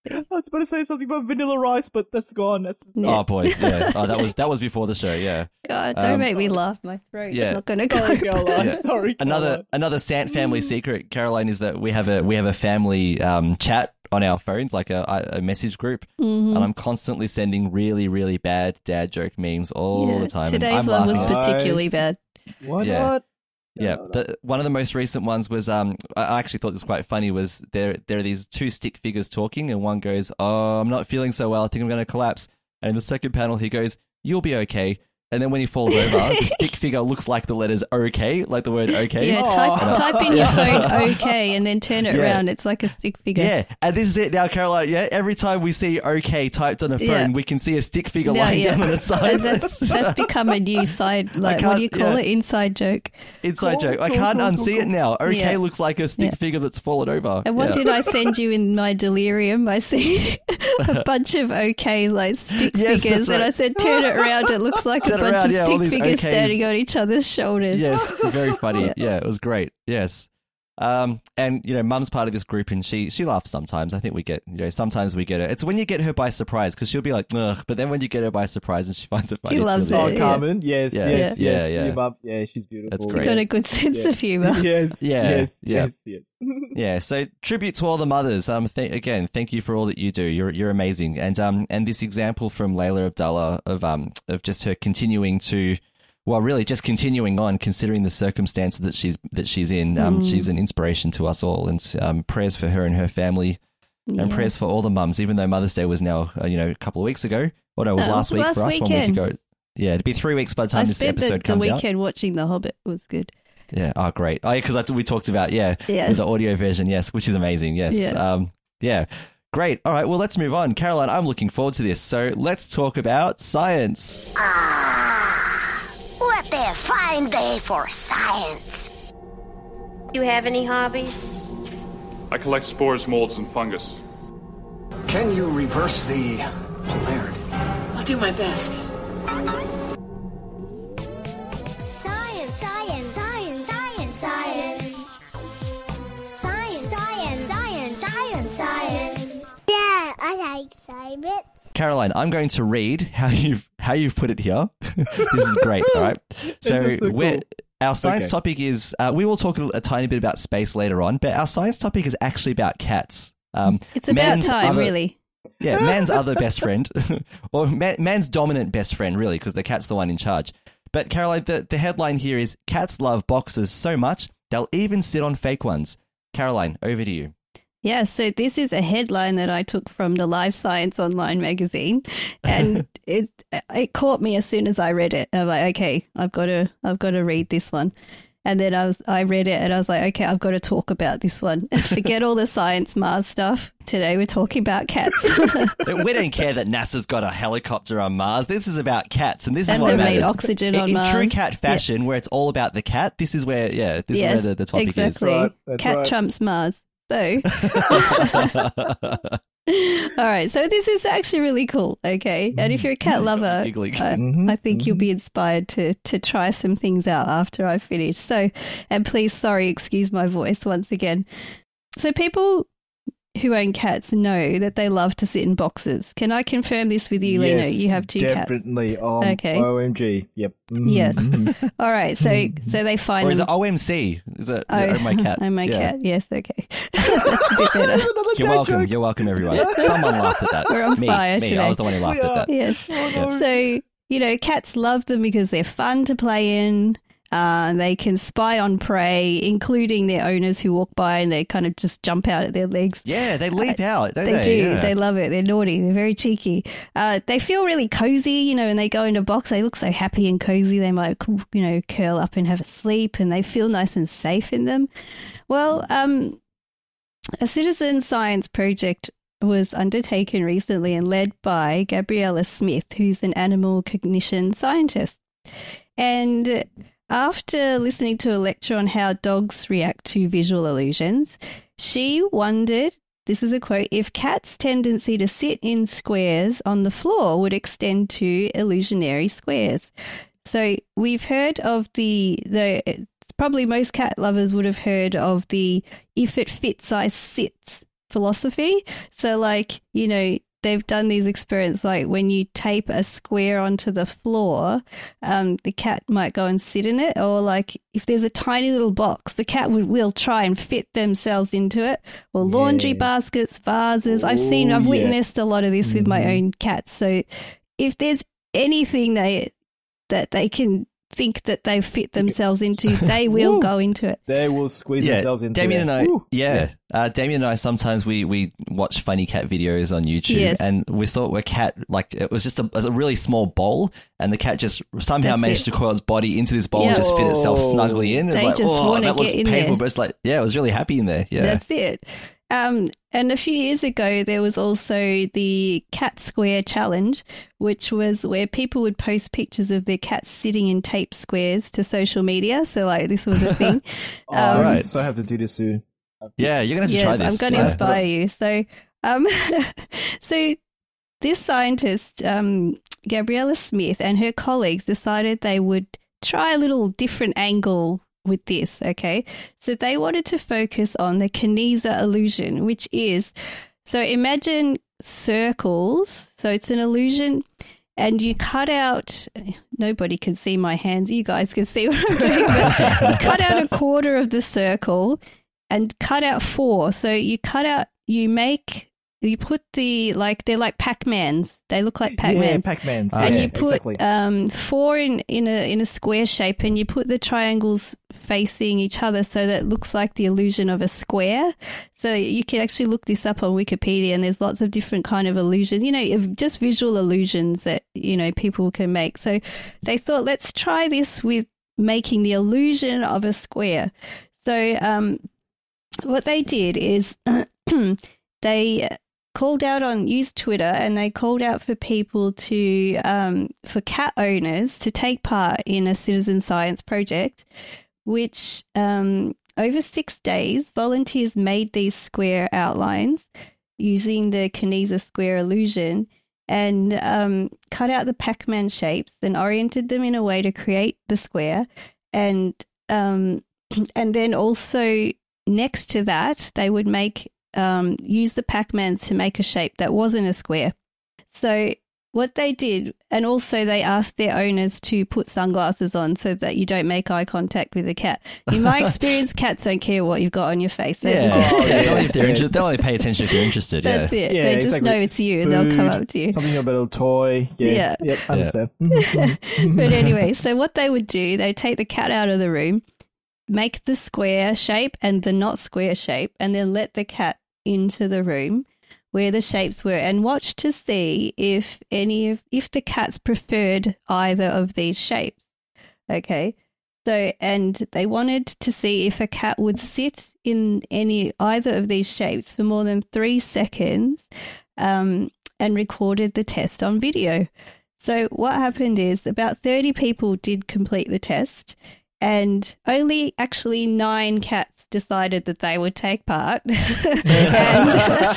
I was about to say something about Vanilla Rice, but that's gone. That's Oh boy, yeah. Oh, that was that was before the show. Yeah. God, don't Um, make me laugh. My throat. yeah. I'm not going to go. Sorry, Caroline. Yeah. Sorry, Another Caroline. another Sant family secret, Caroline, is that we have a we have a family um, chat on our phones, like a, a message group, Mhm. and I'm constantly sending really really bad dad joke memes all Yeah, the time. and Today's I'm one was laughing. particularly Nice. bad. Why Yeah. not? Yeah, the, one of the most recent ones was um I actually thought this was quite funny. Was there there are these two stick figures talking, and one goes, "Oh, I'm not feeling so well. I think I'm going to collapse." And in the second panel, he goes, "You'll be okay." And then when he falls over, the stick figure looks like the letters "okay," like the word "okay." Yeah, type, And I- type in your phone okay and then turn it Yeah. around. It's like a stick figure. Yeah, and this is it now, Caroline. Yeah, every time we see "okay" typed on a phone, Yeah. we can see a stick figure Yeah, lying yeah. down on its side. And that's, that's become a new side, like, what do you can't- call yeah. it? Inside joke. Inside Cool, joke. I cool, can't cool, unsee cool, it now. "Okay" Yeah. looks like a stick Yeah. figure that's fallen over. And what Yeah. did I send you in my delirium? I see a bunch of okay, like stick Yes, figures, that's right. and I said, turn it around. It looks like Turn a bunch around, of yeah, all stick these figures okays. standing on each other's shoulders. Yes, very funny. Yeah. Yeah. It was great. Yes. Um, and you know, Mum's part of this group, and she she laughs sometimes. I think we get, you know, sometimes we get her. It's when you get her by surprise, because she'll be like, ugh, but then when you get her by surprise and she finds it funny, She it's loves really Oh, it, good. yeah. Carmen. Yes, Yeah. yes, Yeah, yes. yeah. Your mum- yeah, she's beautiful. That's You great. got a good sense Yeah. of humour. Yes, Yeah, yes, yeah. yes, yes. Yeah, so tribute to all the mothers. Um, th- again, thank you for all that you do. You're you're amazing. And um, and this example from Layla Abdullah of um of just her continuing to, well, really just continuing on, considering the circumstances that she's that she's in. Um, Mm. she's an inspiration to us all, and um, prayers for her and her family, and Yeah. prayers for all the mums. Even though Mother's Day was now, uh, you know, a couple of weeks ago. Or no, it was Uh, last week last for us. One weekend. week ago. Yeah, it'd be three weeks by the time I this spent the, episode the comes out. weekend watching The Hobbit. It was good. Yeah. Oh, great. Oh, yeah, because we talked about, yeah, Yes. with the audio version, yes, which is amazing. Yes. Yeah. Um, yeah. Great. All right. Well, let's move on. Caroline, I'm looking forward to this. So let's talk about science. What a fine day for science. You have any hobbies? I collect spores, molds, and fungus. Can you reverse the polarity? I'll do my best. Science, science, science, science, science. Science, science, science, science, science. Yeah, I like science. Caroline, I'm going to read how you've how you've put it here. This is great. All right. So, is so we're, cool. our science Okay. topic is uh, we will talk a, a tiny bit about space later on, but our science topic is actually about cats. Um, It's about man's time, other- really. Yeah, man's other best friend, or man, man's dominant best friend, really, because the cat's the one in charge. But Caroline, the, the headline here is cats love boxes so much they'll even sit on fake ones. Caroline, over to you. Yeah, so this is a headline that I took from the Live Science Online magazine, and it it caught me as soon as I read it. I'm like, okay, I've got to I've got to read this one. And then I was I read it and I was like, okay, I've got to talk about this one. Forget all the science Mars stuff. Today we're talking about cats. We don't care that NASA's got a helicopter on Mars. This is about cats, and this is And what they matters. made oxygen in, on in Mars. true cat fashion, where it's all about the cat. This is where, yeah, this yes, is where the, the topic exactly. is. Right, that's Cat right. trumps Mars. So, all right. So this is actually really cool. Okay, and if you're a cat lover, Giggling. I, Mhm, I think you'll be inspired to to try some things out after I finish. So, and please, sorry, excuse my voice once again. So people who own cats know that they love to sit in boxes. Can I confirm this with you, Lena? Yes, You have two cats. definitely. Um, Okay. O M G. Yep. Mhm, Yes. mhm. All right. So so they find Or is them. it O M C? Is it oh, my cat? Oh, my Yeah. cat. Yes. Okay. That's a bit better. You're welcome. You're welcome, everyone. Someone laughed at that. We're on me, fire me. today. I was the one who laughed at that. Yes. Yeah. So, you know, cats love them because they're fun to play in. Uh, they can spy on prey, including their owners who walk by and they kind of just jump out at their legs. Yeah, they leap out, don't They they? do. Yeah. They love it. They're naughty. They're very cheeky. Uh, they feel really cozy, you know, when they go into a box. They look so happy and cozy. They might, you know, curl up and have a sleep, and they feel nice and safe in them. Well, um, a citizen science project was undertaken recently and led by Gabriella Smith, who's an animal cognition scientist. And after listening to a lecture on how dogs react to visual illusions, she wondered, this is a quote, if cats' tendency to sit in squares on the floor would extend to illusionary squares. So we've heard of the, the probably most cat lovers would have heard of the if it fits, I sit philosophy. So, like, you know, they've done these experiments like when you tape a square onto the floor, um, the cat might go and sit in it, or like if there's a tiny little box, the cat would, will try and fit themselves into it, or laundry Yeah. baskets, vases. I've seen, I've Oh, yeah. witnessed a lot of this with my Mhm. own cats. So if there's anything they that they can think that they fit themselves into, they will Woo. go into it. They will squeeze Yeah, themselves into Damien and there. I, Woo. yeah, Uh, Damien and I sometimes we, we watch funny cat videos on YouTube, Yes. and we saw a cat, like it was just a, a really small bowl, and the cat just somehow That's managed it. to coil its body into this bowl Yeah. and just fit itself Whoa. snugly in. It's They like, just oh, wanna that looks get in painful, there. but it's like, yeah, it was really happy in there. Yeah. That's it. Um, and a few years ago, there was also the Cat Square Challenge, which was where people would post pictures of their cats sitting in tape squares to social media. So, like, this was a thing. Oh, Um, I right. so have to do this soon. yeah, you're going to have to yes, try this. I'm going to Yeah. inspire you. So, um, so this scientist, um, Gabriella Smith, and her colleagues decided they would try a little different angle with this, okay? So they wanted to focus on the Kinesia illusion, which is, so imagine circles. So it's an illusion, and you cut out, nobody can see my hands, you guys can see what I'm doing, but cut out a quarter of the circle and cut out four. So you cut out, you make, you put the, like, they're like Pac-Mans. They look like Yeah, Pac-Mans. Pac-Mans. Oh, And yeah, you put exactly. um, four in, in a in a square shape, and you put the triangles facing each other so that it looks like the illusion of a square. So you can actually look this up on Wikipedia, and there's lots of different kind of illusions, you know, of just visual illusions that, you know, people can make. So they thought, let's try this with making the illusion of a square. So um, what they did is they called out on, used Twitter, and they called out for people to, um, for cat owners to take part in a citizen science project, which um, over six days, volunteers made these square outlines using the Kinesia square illusion, and um, cut out the Pac-Man shapes, then oriented them in a way to create the square, and um, and then also next to that, they would make Um, use the Pac-Mans to make a shape that wasn't a square. So what they did, and also they asked their owners to put sunglasses on so that you don't make eye contact with the cat. In my experience, cats don't care what you've got on your face. They're Yeah, just, Oh, yeah, it's yeah. only if they're interested. They'll only pay attention if they're interested. Yeah. that's it. Yeah, they just exactly. know it's you, and they'll come Food, up to you. Something about a little toy. Yeah. Yeah. Yep, I understand. But anyway, so what they would do, they take the cat out of the room, make the square shape and the not square shape, and then let the cat into the room where the shapes were, and watch to see if any of if the cats preferred either of these shapes. Okay. So, and they wanted to see if a cat would sit in any either of these shapes for more than three seconds, um, and recorded the test on video. So what happened is about thirty people did complete the test, and only actually nine cats decided that they would take part and,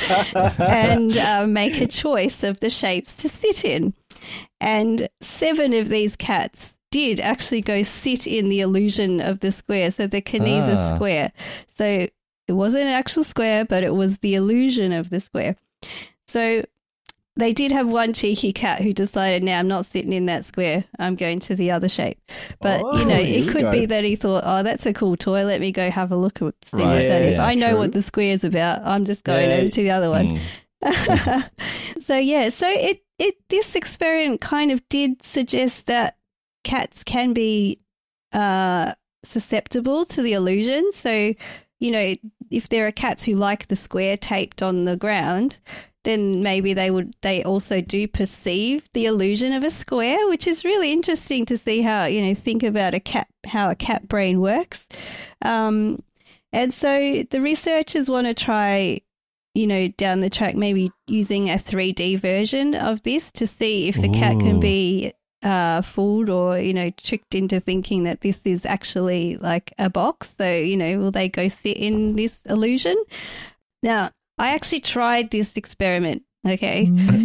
and uh, make a choice of the shapes to sit in. And seven of these cats did actually go sit in the illusion of the square, so the Kinesia Ah. square. So it wasn't an actual square, but it was the illusion of the square. So they did have one cheeky cat who decided, now I'm not sitting in that square, I'm going to the other shape. But, Oh, you know, here it we could go. be that he thought, oh, that's a cool toy, let me go have a look at see Right, what that is. yeah, I know true. what the square's about, I'm just going Yeah. over to the other one. Mm. So, yeah, so it, it this experiment kind of did suggest that cats can be uh, susceptible to the illusion. So, you know, if there are cats who like the square taped on the ground, then maybe they would they also do perceive the illusion of a square, which is really interesting to see how, you know, think about a cat, how a cat brain works. Um, and so the researchers want to try, you know, down the track, maybe using a three D version of this to see if a cat can Ooh. be uh, fooled or, you know, tricked into thinking that this is actually like a box. So, you know, will they go sit in this illusion? Now, I actually tried this experiment, okay?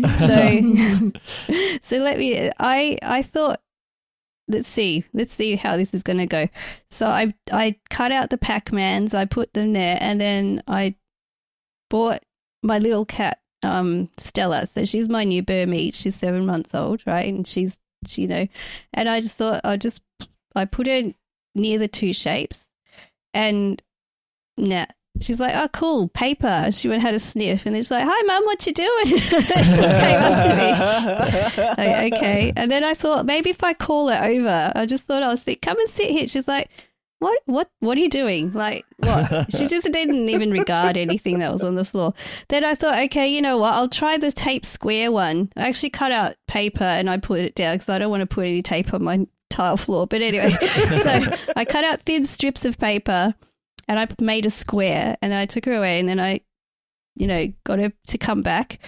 So so let me I I thought, let's see. Let's see how this is going to go. So I I cut out the Pac-Mans, I put them there, and then I bought my little cat, um, Stella. So she's my new Burmese. She's seven months old, right? And she's, she, you know, and I just thought I just I put her near the two shapes, and nah. She's like, oh, cool, paper. She went and had a sniff, and then she's like, hi, Mum, what you doing? She just came up to me. Like, okay. And then I thought, maybe if I call her over, I just thought I was like, come and sit here. She's like, what, what, what are you doing? Like, what? She just didn't even regard anything that was on the floor. Then I thought, okay, you know what? I'll try the tape square one. I actually cut out paper and I put it down because I don't want to put any tape on my tile floor. But anyway, so I cut out thin strips of paper. And I made a square, and I took her away, and then I, you know, got her to come back.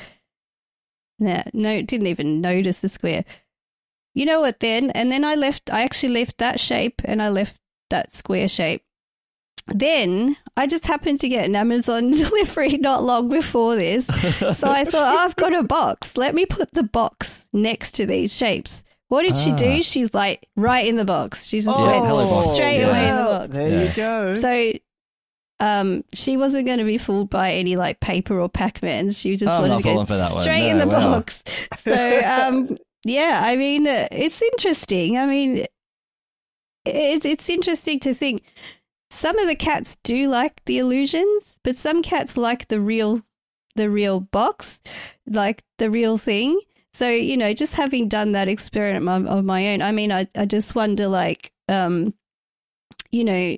Nah, no, didn't even notice the square. You know what then? And then I left, I actually left that shape, and I left that square shape. Then I just happened to get an Amazon delivery not long before this. So I thought, oh, I've got a box. Let me put the box next to these shapes. What did ah. she do? She's like right in the box. She just oh, went straight yeah. away in the box. There yeah. you go. So um, she wasn't going to be fooled by any like paper or Pac-Mans. She just oh, wanted to go straight no, in the wow. box. So um, yeah, I mean, it's interesting. I mean, it's it's interesting to think. Some of the cats do like the illusions, but some cats like the real, the real box, like the real thing. So, you know, just having done that experiment of my own, I mean, I, I just wonder, like, um, you know,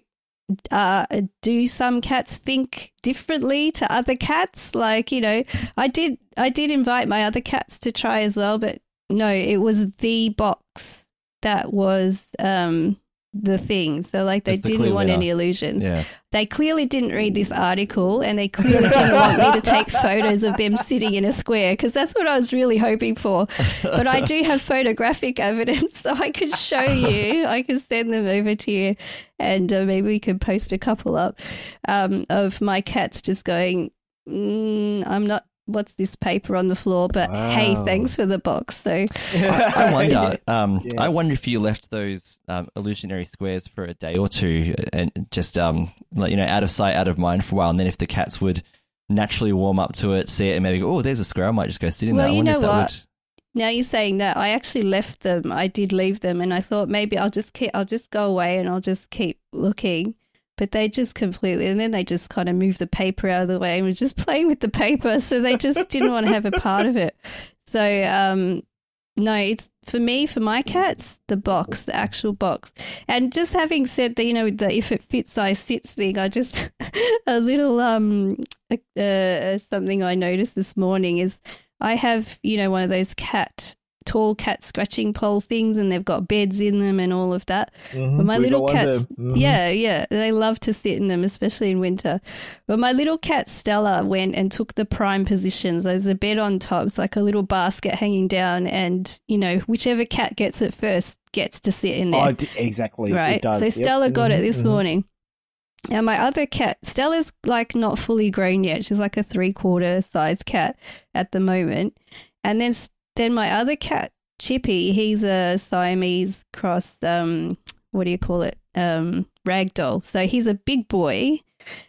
uh, do some cats think differently to other cats? Like, you know, I did, I did invite my other cats to try as well, but no, it was the box that was um, the thing. So, like, they the didn't want winner. any illusions. Yeah. They clearly didn't read this article, and they clearly didn't want me to take photos of them sitting in a square, because that's what I was really hoping for. But I do have photographic evidence, so I could show you. I could send them over to you, and uh, maybe we could post a couple up um, of my cats just going, mm, I'm not, what's this paper on the floor? But wow. Hey, thanks for the box. So I, I wonder, um, yeah. I wonder if you left those um, illusionary squares for a day or two, and just um, like, you know, out of sight, out of mind for a while, and then if the cats would naturally warm up to it, see it, and maybe go, oh, there's a square, I might just go sit in well, that. I you wonder know if that what? would. Now you're saying that, I actually left them. I did leave them, and I thought maybe I'll just keep, I'll just go away and I'll just keep looking. But they just completely, and then they just kind of moved the paper out of the way and was just playing with the paper. So they just didn't want to have a part of it. So, um, no, it's for me, for my cats, the box, the actual box. And just having said that, you know, the if it fits, I sits thing, I just, a little, um, uh, something I noticed this morning is I have, you know, one of those cat tall cat scratching pole things, and they've got beds in them and all of that. Mm-hmm. But my we little cats, mm-hmm. yeah, yeah, they love to sit in them, especially in winter. But my little cat Stella went and took the prime positions. There's a bed on top, it's like a little basket hanging down, and, you know, whichever cat gets it first gets to sit in there. Oh, d- exactly. Right. It does. So Yep. Stella got mm-hmm. it this mm-hmm. morning. And my other cat, Stella's like not fully grown yet. She's like a three quarter size cat at the moment. And then, then my other cat, Chippy, he's a Siamese cross, um, what do you call it, um, ragdoll. So he's a big boy,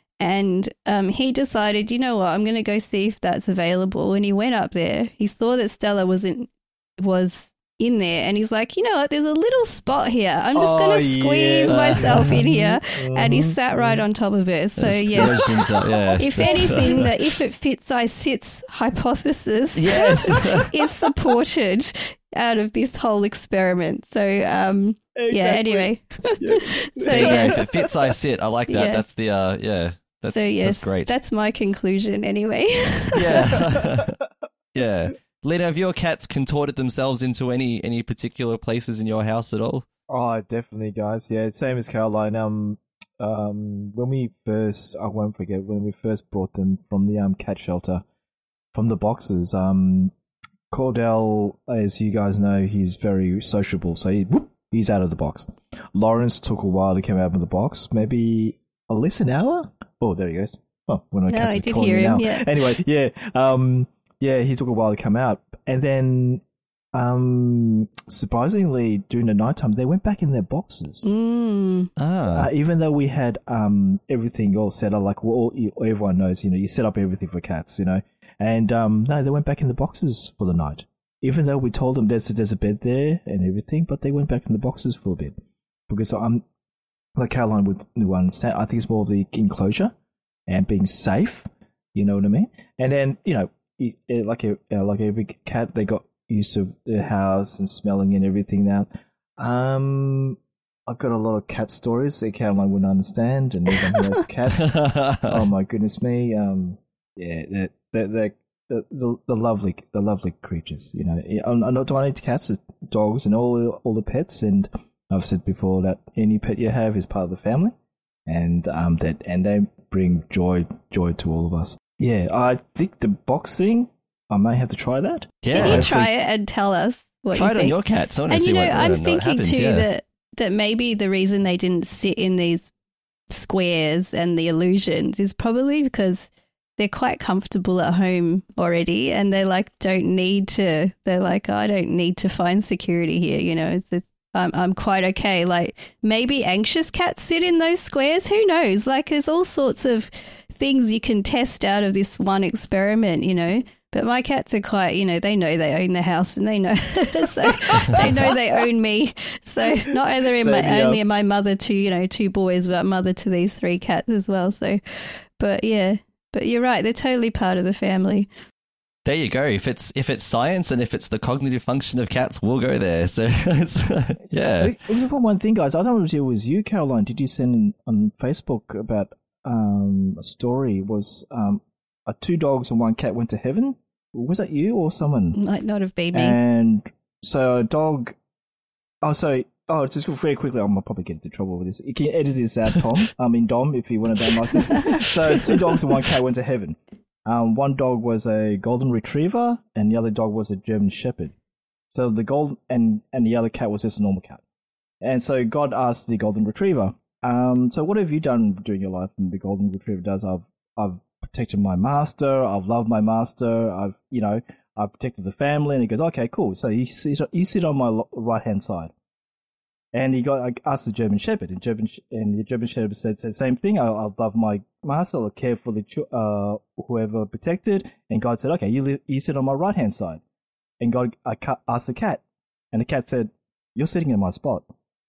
and um, he decided, you know what, I'm going to go see if that's available. And he went up there. He saw that Stella was in, was in there, and he's like, you know what, there's a little spot here. I'm just oh, going to squeeze yeah. myself in here. And he sat right on top of her. So, that's yes, himself, yeah. if anything, the if it fits, I sits hypothesis yes. is supported out of this whole experiment. So, um, exactly. yeah, anyway. Yeah. So, yeah, yeah. if it fits, I sit. I like that. Yeah. That's the, uh, yeah, that's, so, yes, that's great. That's my conclusion anyway. yeah. yeah. Lena, have your cats contorted themselves into any, any particular places in your house at all? Oh, definitely, guys. Yeah, same as Caroline. Um, um, when we first, I won't forget, when we first brought them from the um cat shelter, from the boxes, um, Cordell, as you guys know, he's very sociable, so he, whoop, he's out of the box. Lawrence took a while to come out of the box, maybe at least an hour? Oh, there he goes. Oh, when my no, cat I is did calling hear me him, now. yeah. Anyway, yeah, um, yeah, he took a while to come out. And then, um, surprisingly, during the nighttime, they went back in their boxes. Mm. Ah. Uh, even though we had um everything all set up, like well, all, everyone knows, you know, you set up everything for cats, you know. And um, no, they went back in the boxes for the night. Even though we told them there's, there's a bed there and everything, but they went back in the boxes for a bit. Because I'm, like Caroline would, would understand, I think it's more of the enclosure and being safe, you know what I mean? And then, you know, like a, like every cat, they got used to the house and smelling and everything now. Um, I've got a lot of cat stories that Caroline wouldn't understand, and everyone who has cats. Oh my goodness me! Um, yeah, they're, they're, they're, the, the the lovely the lovely creatures. You know, I'm not only cats, dogs, and all all the pets. And I've said before that any pet you have is part of the family, and um that and they bring joy joy to all of us. Yeah, I think the box thing, I may have to try that. Yeah, Can you try it and tell us what try you it think? on your cats. I want to and see you know, what, I'm what thinking happens, too yeah. that that maybe the reason they didn't sit in these squares and the illusions is probably because they're quite comfortable at home already, and they like don't need to. They're like, oh, I don't need to find security here. You know, it's, it's I'm I'm quite okay. Like maybe anxious cats sit in those squares. Who knows? Like there's all sorts of things you can test out of this one experiment. You know. But my cats are quite, you know, they know they own the house, and they know, so they know they own me. So not only am, So, I, yeah. only am I mother to, you know, two boys, but mother to these three cats as well. So, but yeah, but you're right, they're totally part of the family. There you go. If it's if it's science and if it's the cognitive function of cats, we'll go there. So it's, yeah. It was one thing, guys. I don't know if it was you, Caroline. Did you send on Facebook about um, a story? Was um, uh, two dogs and one cat went to heaven? Was that you or someone? Might not have been me. And so a dog. Oh, so oh, just very quickly. I'm gonna probably get into trouble with this. You can edit this out, Tom. I mean, Dom, if you want to don't like this. So two dogs and one cat went to heaven. Um, one dog was a golden retriever, and the other dog was a German shepherd. So the gold and and the other cat was just a normal cat. And so God asked the golden retriever, um, so what have you done during your life? And the golden retriever does. I've I've protected my master. I've loved my master. I've you know I've protected the family. And he goes, okay, cool. So you sit you sit on my right hand side. And he got asked the German Shepherd, and German and the German Shepherd said, said the same thing. I, I'll love my master. I'll care for the uh, whoever protected. And God said, okay, you li- you sit on my right hand side. And God I ca- asked the cat, and the cat said, you're sitting in my spot.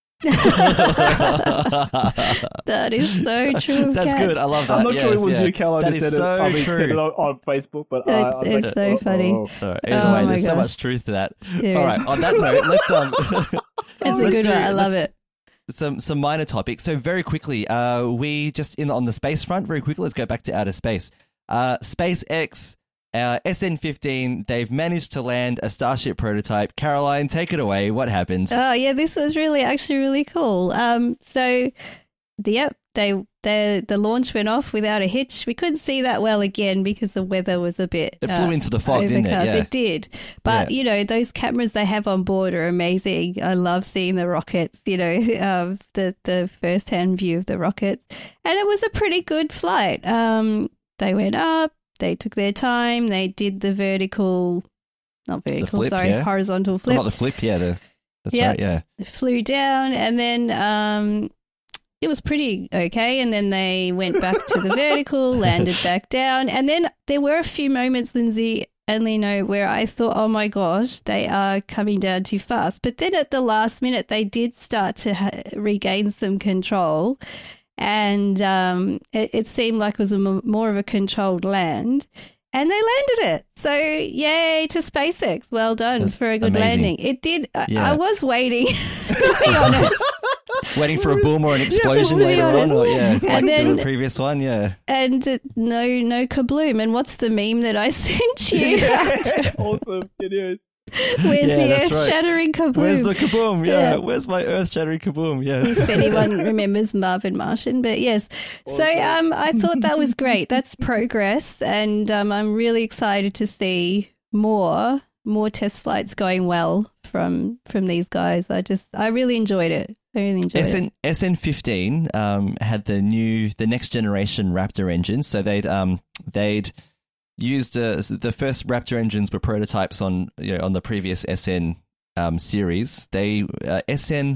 That is so true. Of That's cats. good. I love that. I'm not yes, sure it was yeah. you, Caroline, That who is said so it. I mean, true. said it on, on Facebook, but It's, uh, I was it's like, so oh, funny. oh. All right, Oh anyway, my there's so gosh. much truth to that. There All is. right, on that note, let's um, It's a let's good do- one. I love let's- it. some some minor topics. So very quickly, uh, we just in on the space front. Very quickly, let's go back to outer space. Uh, SpaceX, uh, S N fifteen. They've managed to land a Starship prototype. Caroline, take it away. What happened? Oh yeah, this was really actually really cool. Um, so the yep, they the the launch went off without a hitch. We couldn't see that well again because the weather was a bit. It flew uh, into the fog, didn't it? overcast. Yeah. It did, but Yeah. you know those cameras they have on board are amazing. I love seeing the rockets. You know, um, the the first hand view of the rockets, and it was a pretty good flight. Um, they went up. They took their time. They did the vertical, not vertical, flip, sorry, yeah. horizontal Well, flip. not the flip. Yeah, the, that's Yep. right. Yeah. Flew down, and then um, it was pretty okay. And then they went back to the vertical, landed back down, and then there were a few moments, Lindsay and Lino, where I thought, "Oh my gosh, they are coming down too fast." But then at the last minute, they did start to ha- regain some control. And um, it, it seemed like it was a m- more of a controlled land, and they landed it. So yay to SpaceX! Well done That's for a good amazing. landing. It did. I- Yeah. I was waiting, to be honest. Waiting for a boom or an explosion to be later on, honest. or yeah, And like then- the previous one. Yeah. And uh, no, no kabloom. And what's the meme that I sent you? Awesome. It is. Where's Yeah, the that's right. earth-shattering kaboom? Where's the kaboom? Yeah. Yeah. Where's my earth-shattering kaboom? Yes. If anyone remembers Marvin Martian, but yes. So um, I thought that was great. That's progress, and um, I'm really excited to see more more test flights going well from from these guys. I just I really enjoyed it. I really enjoyed S N it. S N fifteen um, had the new, the next generation Raptor engines. So they'd um, they'd used uh, the first Raptor engines were prototypes on you know, on the previous S N um, series. They uh, S N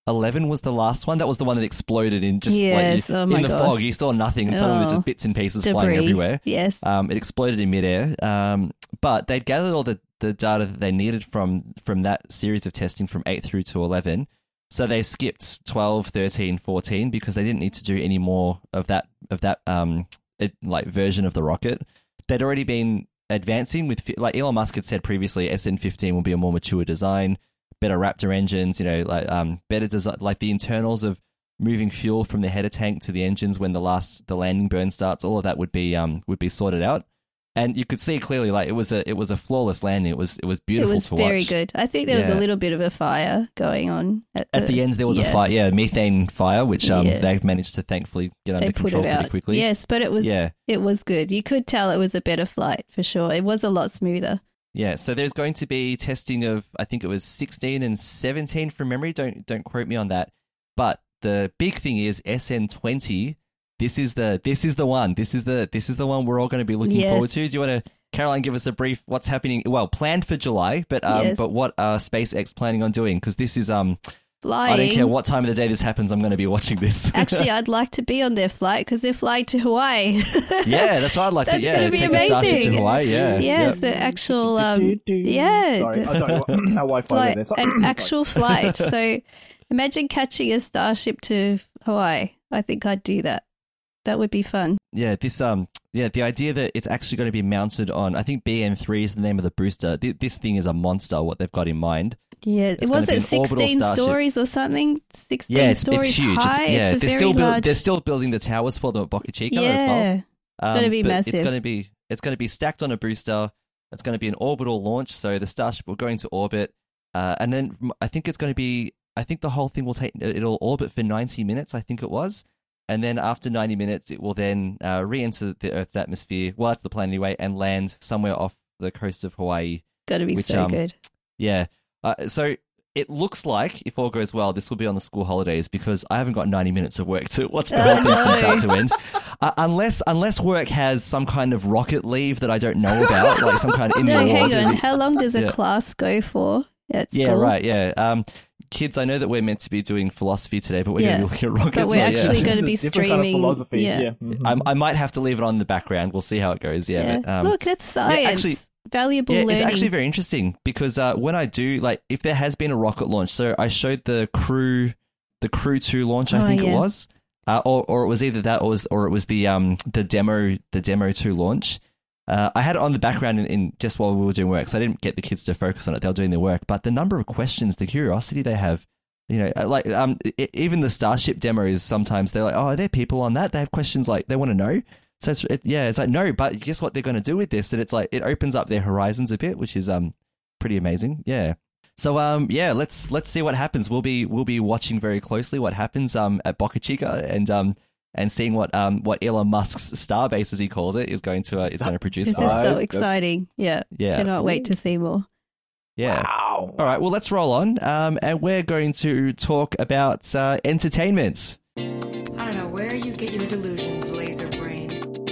eleven was the last one. That was the one that exploded in just yes. like oh my in the gosh. fog. You saw nothing, and suddenly Oh. just bits and pieces Debris. flying everywhere. Yes. Um, it exploded in midair. Um, but they'd gathered all the, the data that they needed from from that series of testing from eight through to eleven. So they skipped twelve, thirteen, fourteen because they didn't need to do any more of that of that um it, like version of the rocket. They'd already been advancing with, like Elon Musk had said previously, S N fifteen will be a more mature design, better Raptor engines, you know, like um better design, like the internals of moving fuel from the header tank to the engines when the last the landing burn starts. All of that would be um would be sorted out. And you could see clearly, like it was a it was a flawless landing. It was it was beautiful It was to very watch. good. I think there was Yeah. a little bit of a fire going on at the, At the end, there was yeah. a fire, yeah, methane fire, which um Yeah. they managed to thankfully get under They put control it pretty out. quickly. Yes, but it was Yeah. it was good. You could tell it was a better flight for sure. It was a lot smoother. Yeah, so there's going to be testing of, I think it was sixteen and seventeen from memory. Don't don't quote me on that. But the big thing is S N twenty. This is the this is the one. This is the this is the one we're all going to be looking Yes. forward to. Do you want to, Caroline, give us a brief? What's happening? Well, planned for July, but um, Yes. but what are SpaceX planning on doing? Because this is um, Flying. I don't care what time of the day this happens. I'm going to be watching this. Actually, I'd like to be on their flight because they're flying to Hawaii. Yeah, that's what I'd like to. That's Yeah, gonna be take a Starship to amazing. Hawaii. Yeah, Yes, Yep. the actual um, yeah, Sorry, I don't know how Wi-Fi like there. Sorry. an actual flight. So imagine catching a Starship to Hawaii. I think I'd do that. That would be fun. Yeah, this um, yeah, the idea that it's actually going to be mounted on, I think B M three is the name of the booster. Th- This thing is a monster. What they've got in mind. Yeah, It's was gonna it be an orbital sixteen Starship. stories or something? Sixteen Yeah, it's, stories it's huge. high. It's, yeah, it's a they're very still build, large. they're still building the towers for them at Boca Chica yeah, as well. it's gonna be but massive. It's going to be it's going to be stacked on a booster. It's going to be an orbital launch, so the Starship will go into orbit, uh, and then I think it's going to be. I think the whole thing will take. It'll orbit for ninety minutes. I think it was, and then after ninety minutes, it will then uh, re-enter the Earth's atmosphere. Well, that's the plan anyway, and land somewhere off the coast of Hawaii. Got to be which, so um, good. Yeah. Uh, so it looks like, if all goes well, this will be on the school holidays because I haven't got ninety minutes of work to watch the Oh, whole thing no. from start to end. Uh, unless unless work has some kind of rocket leave that I don't know about, like some kind of No, in the hang water. on. How long does a Yeah. class go for at school? Yeah, right, yeah. Um, kids, I know that we're meant to be doing philosophy today, but we're Yeah. going to be looking at rockets. But we're so, yeah. actually going to be This is a different kind of streaming. philosophy, Yeah. yeah. Mhm. I, I might have to leave it on in the background. We'll see how it goes. Yeah. Yeah. But, um, Look, that's science. yeah, actually, Valuable yeah, learning. it's actually very interesting because uh, when I do, like, if there has been a rocket launch, so I showed the Crew, the Crew two launch, I Oh, think yeah. it was, uh, or or it was either that or was or it was the um the demo the demo two launch. Uh, I had it on the background in, in just while we were doing work, so I didn't get the kids to focus on it. They were doing their work, but the number of questions, the curiosity they have. You know, uh, like um, i even the Starship demos. Sometimes they're like, "Oh, are there people on that?" They have questions like they want to know. So it's, it, yeah, it's like no, but guess what they're going to do with this? And it's like it opens up their horizons a bit, which is um pretty amazing. Yeah. So um yeah, let's let's see what happens. We'll be we'll be watching very closely what happens um at Boca Chica and um and seeing what um what Elon Musk's Starbase, as he calls it, is going to uh, is going to produce. This for is us. so exciting. Yeah. Yeah. Cannot wait to see more. Yeah. Wow. All right. Well, let's roll on. Um, and we're going to talk about uh, entertainment. I don't know where you get your delusions, laser brain.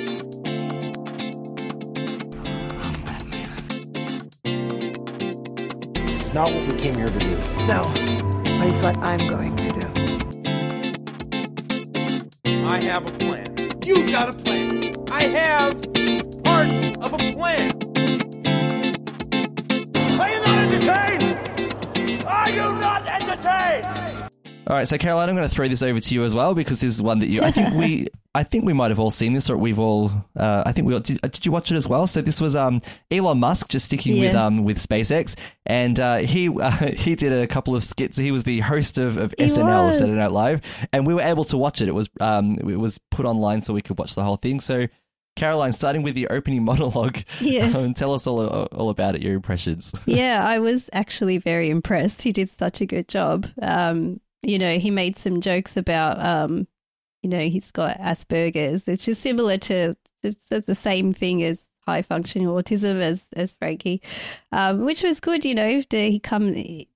This is not what we came here to do. No, but it's what I'm going to do. I have a plan. You've got a plan. I have part of a plan. Are you not entertained? Are you not entertained? All right, so Caroline, I'm going to throw this over to you as well because this is one that you. I think we. I think we might have all seen this, or we've all. Uh, I think we all, did. Did you watch it as well? So this was um Elon Musk just sticking with Yes. um with SpaceX, and uh, he uh, he did a couple of skits. He was the host of, of He S N L, or was. Saturday Night Live, and we were able to watch it. It was um it was put online so we could watch the whole thing. So. Caroline, starting with the opening monologue, Yes. um, tell us all all about it, your impressions. Yeah, I was actually very impressed. He did such a good job. Um, you know, he made some jokes about, um, you know, he's got Asperger's. It's just similar to, it's it's the same thing as high functioning autism as as Frankie, um, which was good. You know, to, he come just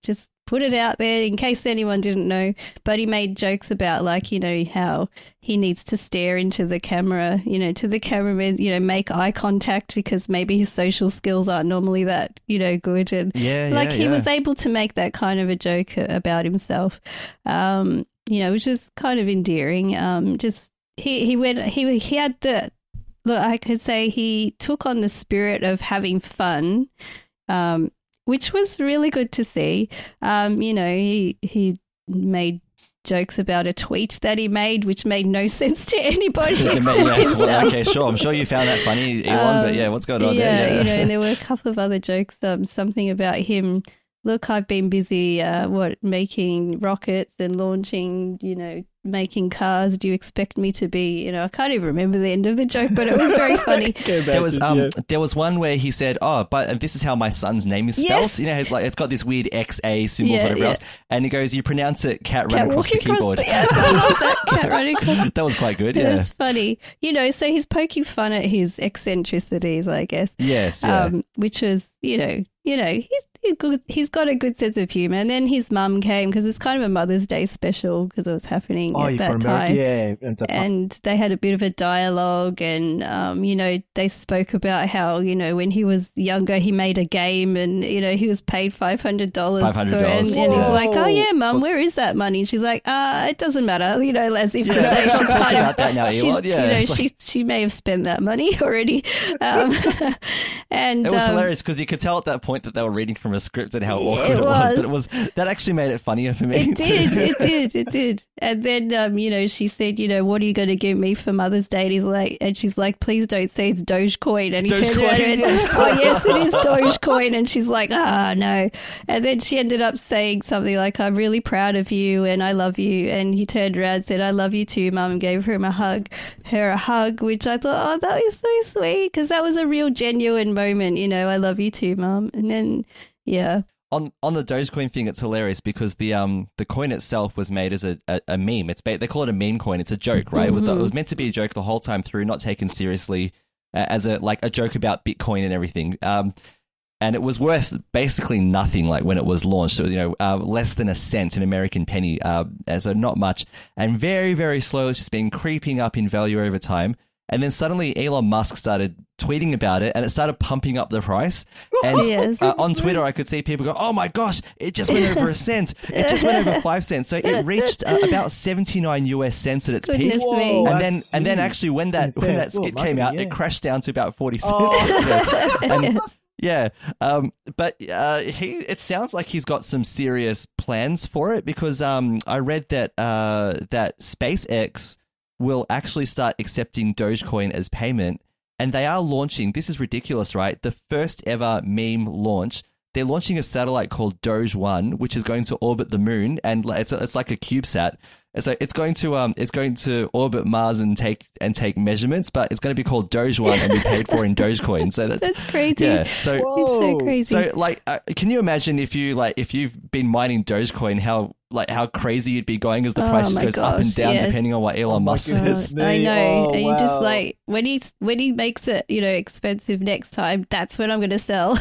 put it out there in case anyone didn't know. But he made jokes about, like, you know, how he needs to stare into the camera, you know, to the cameraman, you know, make eye contact because maybe his social skills aren't normally that, you know, good. And Yeah, like yeah, he yeah. was able to make that kind of a joke about himself, um, you know, which is kind of endearing. Um, just he he went he he had the look. I could say he took on the spirit of having fun, um, which was really good to see. Um, you know, he he made jokes about a tweet that he made, which made no sense to anybody Yeah, except yes, himself. well, okay, sure. I'm sure you found that funny, Elon, but Um, yeah, what's going on yeah, there? Yeah, you know, and there were a couple of other jokes. Um, something about him. Look, I've been busy, uh, what, making rockets and launching, you know, making cars. Do you expect me to be, you know, I can't even remember the end of the joke, but it was very funny. There was um yeah. there was one where he said, "Oh, but this is how my son's name is spelled." Yes. You know, it's like it's got this weird X A symbols, Yeah, whatever yeah. else, and he goes, "You pronounce it cat, Cat run across the walking across keyboard." the- yes, I love that, cat running across. That was quite good. It Yeah. was funny. You know, so he's poking fun at his eccentricities, I guess. Yes. Yeah. Um, which was, you know, you know, he's he's good. He's got a good sense of humor. And then his mum came because it's kind of a Mother's Day special because it was happening Oh, at yeah, that for time. America, yeah. And, that's And they had a bit of a dialogue, and um, you know, they spoke about how, you know, when he was younger, he made a game, and you know, he was paid five hundred dollars. five hundred And, dollars. and he's like, "Oh Whoa. yeah, Mum, where is that money?" And she's like, "Ah, it doesn't matter," you know, as if to Yeah, say let's she's not talk kind about of, that now, she's, Elon. Yeah, you know, it's like- she she may have spent that money already. Um, and It was um, hilarious because you could tell at that point that they were reading from a script and how Yeah, awkward it it was. was. But it was that actually made it funnier for me. It did, it did, it did. And then, um, you know, she said, you know, what are you going to give me for Mother's Day? And he's like, and she's like, please don't say it's Dogecoin. And he turned Dogecoin, around and went, yes. oh yes, it is Dogecoin. And she's like, ah, no. And then she ended up saying something like, I'm really proud of you and I love you. And he turned around and said, I love you too, Mum, and gave her a hug, her a hug, which I thought, oh, that was so sweet because that was a real genuine moment, you know, I love you too, Mum. And then, yeah. on on the Dogecoin thing, it's hilarious because the um the coin itself was made as a, a, a meme. It's ba- they call it a meme coin. It's a joke, right? It was the, it was meant to be a joke the whole time through, not taken seriously uh, as a like a joke about Bitcoin and everything. Um, and it was worth basically nothing. Like when it was launched, so, you know, uh, less than a cent, an American penny. Uh, so not much, and very very slowly, it's just been creeping up in value over time. And then suddenly Elon Musk started tweeting about it and it started pumping up the price. And Yes. uh, on Twitter, I could see people go, oh my gosh, it just went over a cent. It just went over five cents. So it reached uh, about seventy-nine U S cents at its Goodness peak. me. And then That's and then huge. actually when that Insane. when that Well, skit came marketing, out, yeah. it crashed down to about forty cents. Oh. Yeah. And- Yes. yeah, um, but uh, he it sounds like he's got some serious plans for it because um, I read that uh, that SpaceX will actually start accepting Dogecoin as payment, and they are launching. This is ridiculous, right? The first ever meme launch. They're launching a satellite called Doge One, which is going to orbit the moon, and it's a, it's like a CubeSat. So it's going to um it's going to orbit Mars and take and take measurements, but it's going to be called Doge One and be paid for in Dogecoin. So that's That's crazy. Yeah. So It's so crazy. so like, uh, can you imagine if you like if you've been mining Dogecoin, how like how crazy it'd be going as the Oh price just my goes up and gosh, down yes. depending on what Elon Oh my Musk goodness. says. I me. know, Oh, and you just wow. like when he's when he makes it, you know, expensive next time. That's when I'm going to sell.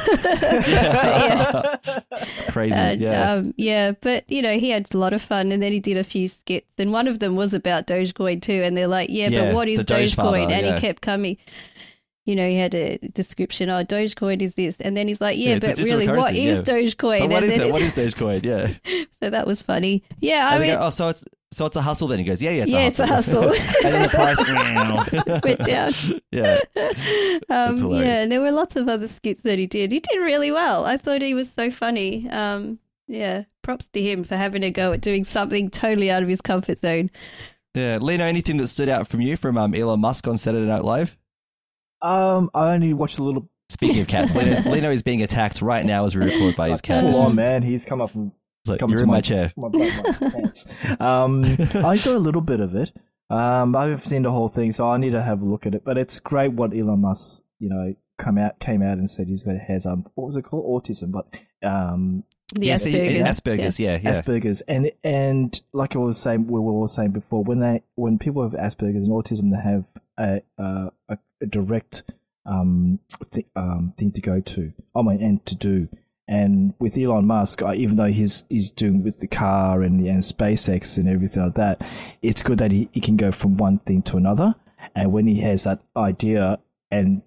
Yeah. It's crazy. And, yeah. um, yeah, but you know, he had a lot of fun, and then he did a few skits, and one of them was about Dogecoin too. And they're like, "Yeah, Yeah, but what is the Doge Dogecoin?" father, and yeah. he kept coming. You know, he had a description. Oh, Dogecoin is this, and then he's like, "Yeah, Yeah, it's a but digital really, what currency, is yeah. Dogecoin?" But what and is then it? What is Dogecoin? Yeah. So that was funny. Yeah, I And they mean, go, oh, so it's so it's a hustle. Then he goes, yeah, yeah, it's yeah, a it's a hustle. hustle. And then the price meow. Went down. Yeah. Um, hilarious. yeah, and there were lots of other skits that he did. He did really well. I thought he was so funny. Um, yeah, props to him for having a go at doing something totally out of his comfort zone. Yeah. Lino, anything that stood out from you from um, Elon Musk on Saturday Night Live? Um, I only watched a little. Speaking of cats, Lino's, Lino is being attacked right now as we record by his cat. Full on, man. He's come up and It's like, come you're to in my, my chair. My, my, my pants. Um, I saw a little bit of it. Um, I haven't seen the whole thing, so I need to have a look at it. But it's great what Elon Musk, you know, come out came out and said he's got has um what was it called autism, but um The Yes, he- Asperger's. Asperger's, yeah, yeah. Asperger's, and and like I was saying, we were all saying before, when they when people have Asperger's and autism, they have a a, a, a direct um, th- um thing to go to, I mean, and to do, And with Elon Musk, uh, even though he's he's doing with the car and, and SpaceX and everything like that, it's good that he, he can go from one thing to another. And when he has that idea and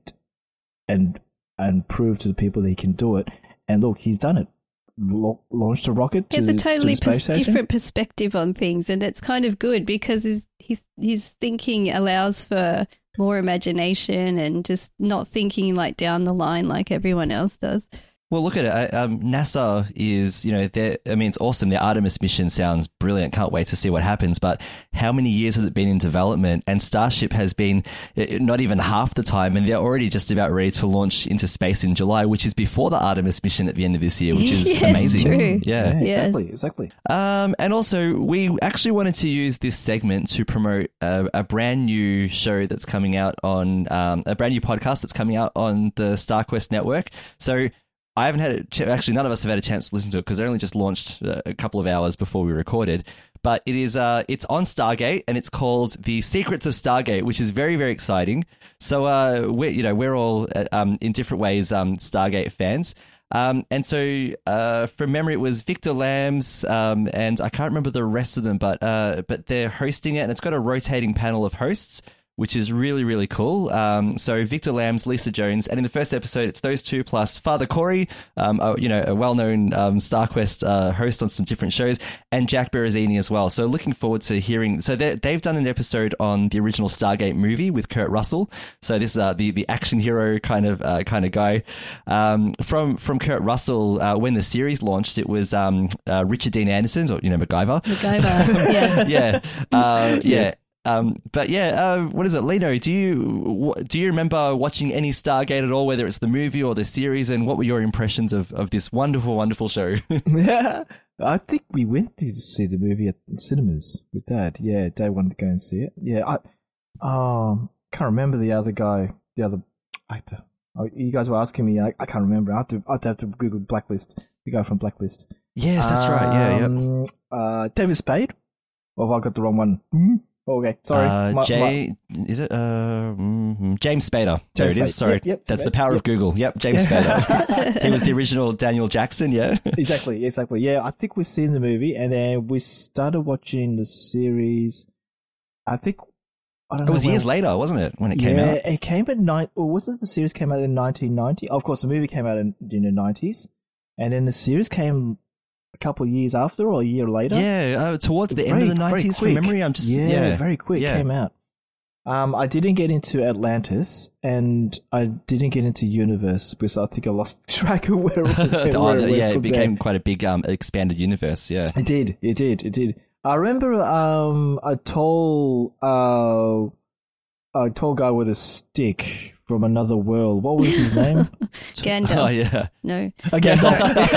and and prove to the people that he can do it, and look, he's done it. La- launched a rocket to, he has a totally to the space pers- station. different perspective on things, and it's kind of good because his his his thinking allows for more imagination and just not thinking like down the line like everyone else does. Well, look at it. Um, NASA is, you know, I mean, it's awesome. The Artemis mission sounds brilliant. Can't wait to see what happens. But how many years has it been in development? And Starship has been not even half the time, and they're already just about ready to launch into space in July, which is before the Artemis mission at the end of this year, which is yes, amazing. True. Yeah, yeah Yes. exactly, exactly. Um, and also, we actually wanted to use this segment to promote a, a brand new show that's coming out on um, a brand new podcast that's coming out on the StarQuest network. So I haven't had a ch- actually none of us have had a chance to listen to it because it only just launched a couple of hours before we recorded. But it is uh, it's on Stargate, and it's called The Secrets of Stargate, which is very, very exciting. So uh, we're you know we're all uh, um, in different ways um, Stargate fans. Um, and so, uh, from memory, it was Victor Lambs, um, and I can't remember the rest of them, but uh, but they're hosting it, and it's got a rotating panel of hosts, which is really, really cool. Um, so Victor Lambs, Lisa Jones, and in the first episode, it's those two plus Father Corey, um, a, you know, a well-known um, StarQuest uh, host on some different shows, and Jack Berrezzini as well. So looking forward to hearing. So they've done an episode on the original Stargate movie with Kurt Russell. So this is uh, the the action hero kind of uh, kind of guy. Um, from from Kurt Russell, uh, when the series launched, it was um, uh, Richard Dean Anderson, or you know, MacGyver. MacGyver, yeah, yeah, uh, yeah. Um, but yeah, uh, what is it, Lino? Do you do you remember watching any Stargate at all, whether it's the movie or the series? And what were your impressions of, of this wonderful, wonderful show? Yeah, I think we went to see the movie at cinemas with Dad. Yeah, Dad wanted to go and see it. Yeah, I um can't remember the other guy, the other actor. Oh, you guys were asking me. I, I can't remember. I have to I have to Google Blacklist. The guy from Blacklist. Yes, that's um, right. Yeah, yeah. Uh, David Spade. Or have I got the wrong one? Mm-hmm. Okay, sorry. Uh, my, Jay, my... is it uh, mm, James Spader? James there it Spade. is. Sorry, yep, yep, that's Spade. the power yep. of Google. Yep, James Spader. He was the original Daniel Jackson. Yeah, exactly, exactly. Yeah, I think we've seen the movie, and then we started watching the series. I think I don't it know was when... years later, wasn't it, when it came yeah, out? Yeah, it came at nine. Or was it the series came out in nineteen ninety? Oh, of course, the movie came out in, in the nineties, and then the series came a couple of years after or a year later. Yeah, uh, towards the very, end of the nineties, from memory. I'm just yeah, yeah. very quick yeah. came out. Um, I didn't get into Atlantis, and I didn't get into Universe because I think I lost track of where. where, oh, where it yeah, it became there. quite a big um, expanded universe. Yeah, it did. It did. It did. I remember um, a tall, uh, a tall guy with a stick from another world. What was his name? Gandalf. Oh yeah, no. A Gandalf.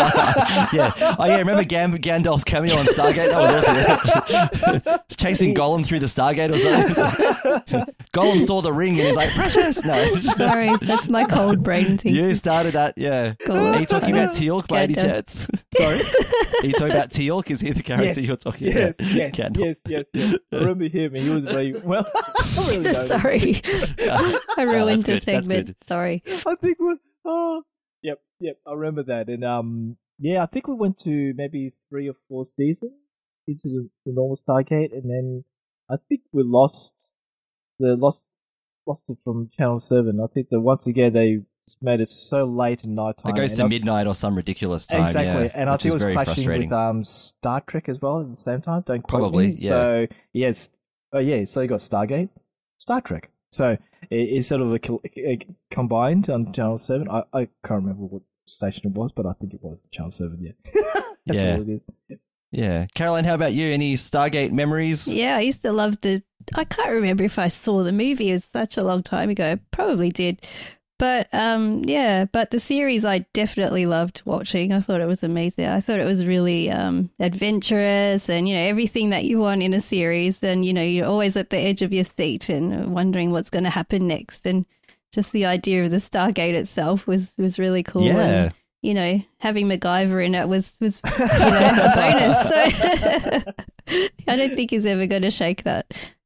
yeah. Oh yeah. Remember Gam- Gandalf's cameo on Stargate? That was awesome. Chasing Gollum through the Stargate or something. Gollum saw the ring and he's like, "Precious." No, sorry, that's my cold brain thing. You started that. Yeah. Gollum. Are you talking about Teal'c by any chance? Sorry. Are you talking about Teal'c? Is he the character yes, you're talking yes, about? Yes, Gandalf. yes, yes, yes. I remember him. He was very well. I really don't Sorry, Yeah. I ruined Oh, the segment. Sorry. I think we. Oh, yep, yep. I remember that, and um, yeah, I think we went to maybe three or four seasons into the, the normal Stargate, and then I think we lost the lost lost it from Channel Seven. I think that once again they made it so late in night time. It goes to I, midnight or some ridiculous time. Exactly, yeah, and I think it was clashing with um Star Trek as well at the same time. Don't quote Probably, me. yeah. So yeah, it's, oh yeah. So you got Stargate, Star Trek. So it, it's sort of a, a combined on Channel Seven. I, I can't remember what station it was, but I think it was Channel Seven. Yeah, that's yeah. all it is. Yeah. Yeah, Caroline, how about you? Any Stargate memories? Yeah, I used to love the. I can't remember if I saw the movie. It was such a long time ago. I probably did. But um, yeah, but the series I definitely loved watching. I thought it was amazing. I thought it was really um, adventurous and, you know, everything that you want in a series. And, you know, you're always at the edge of your seat and wondering what's going to happen next. And just the idea of the Stargate itself was, was really cool. Yeah. And, you know, having MacGyver in it was, was you know, a bonus. So I don't think he's ever going to shake that.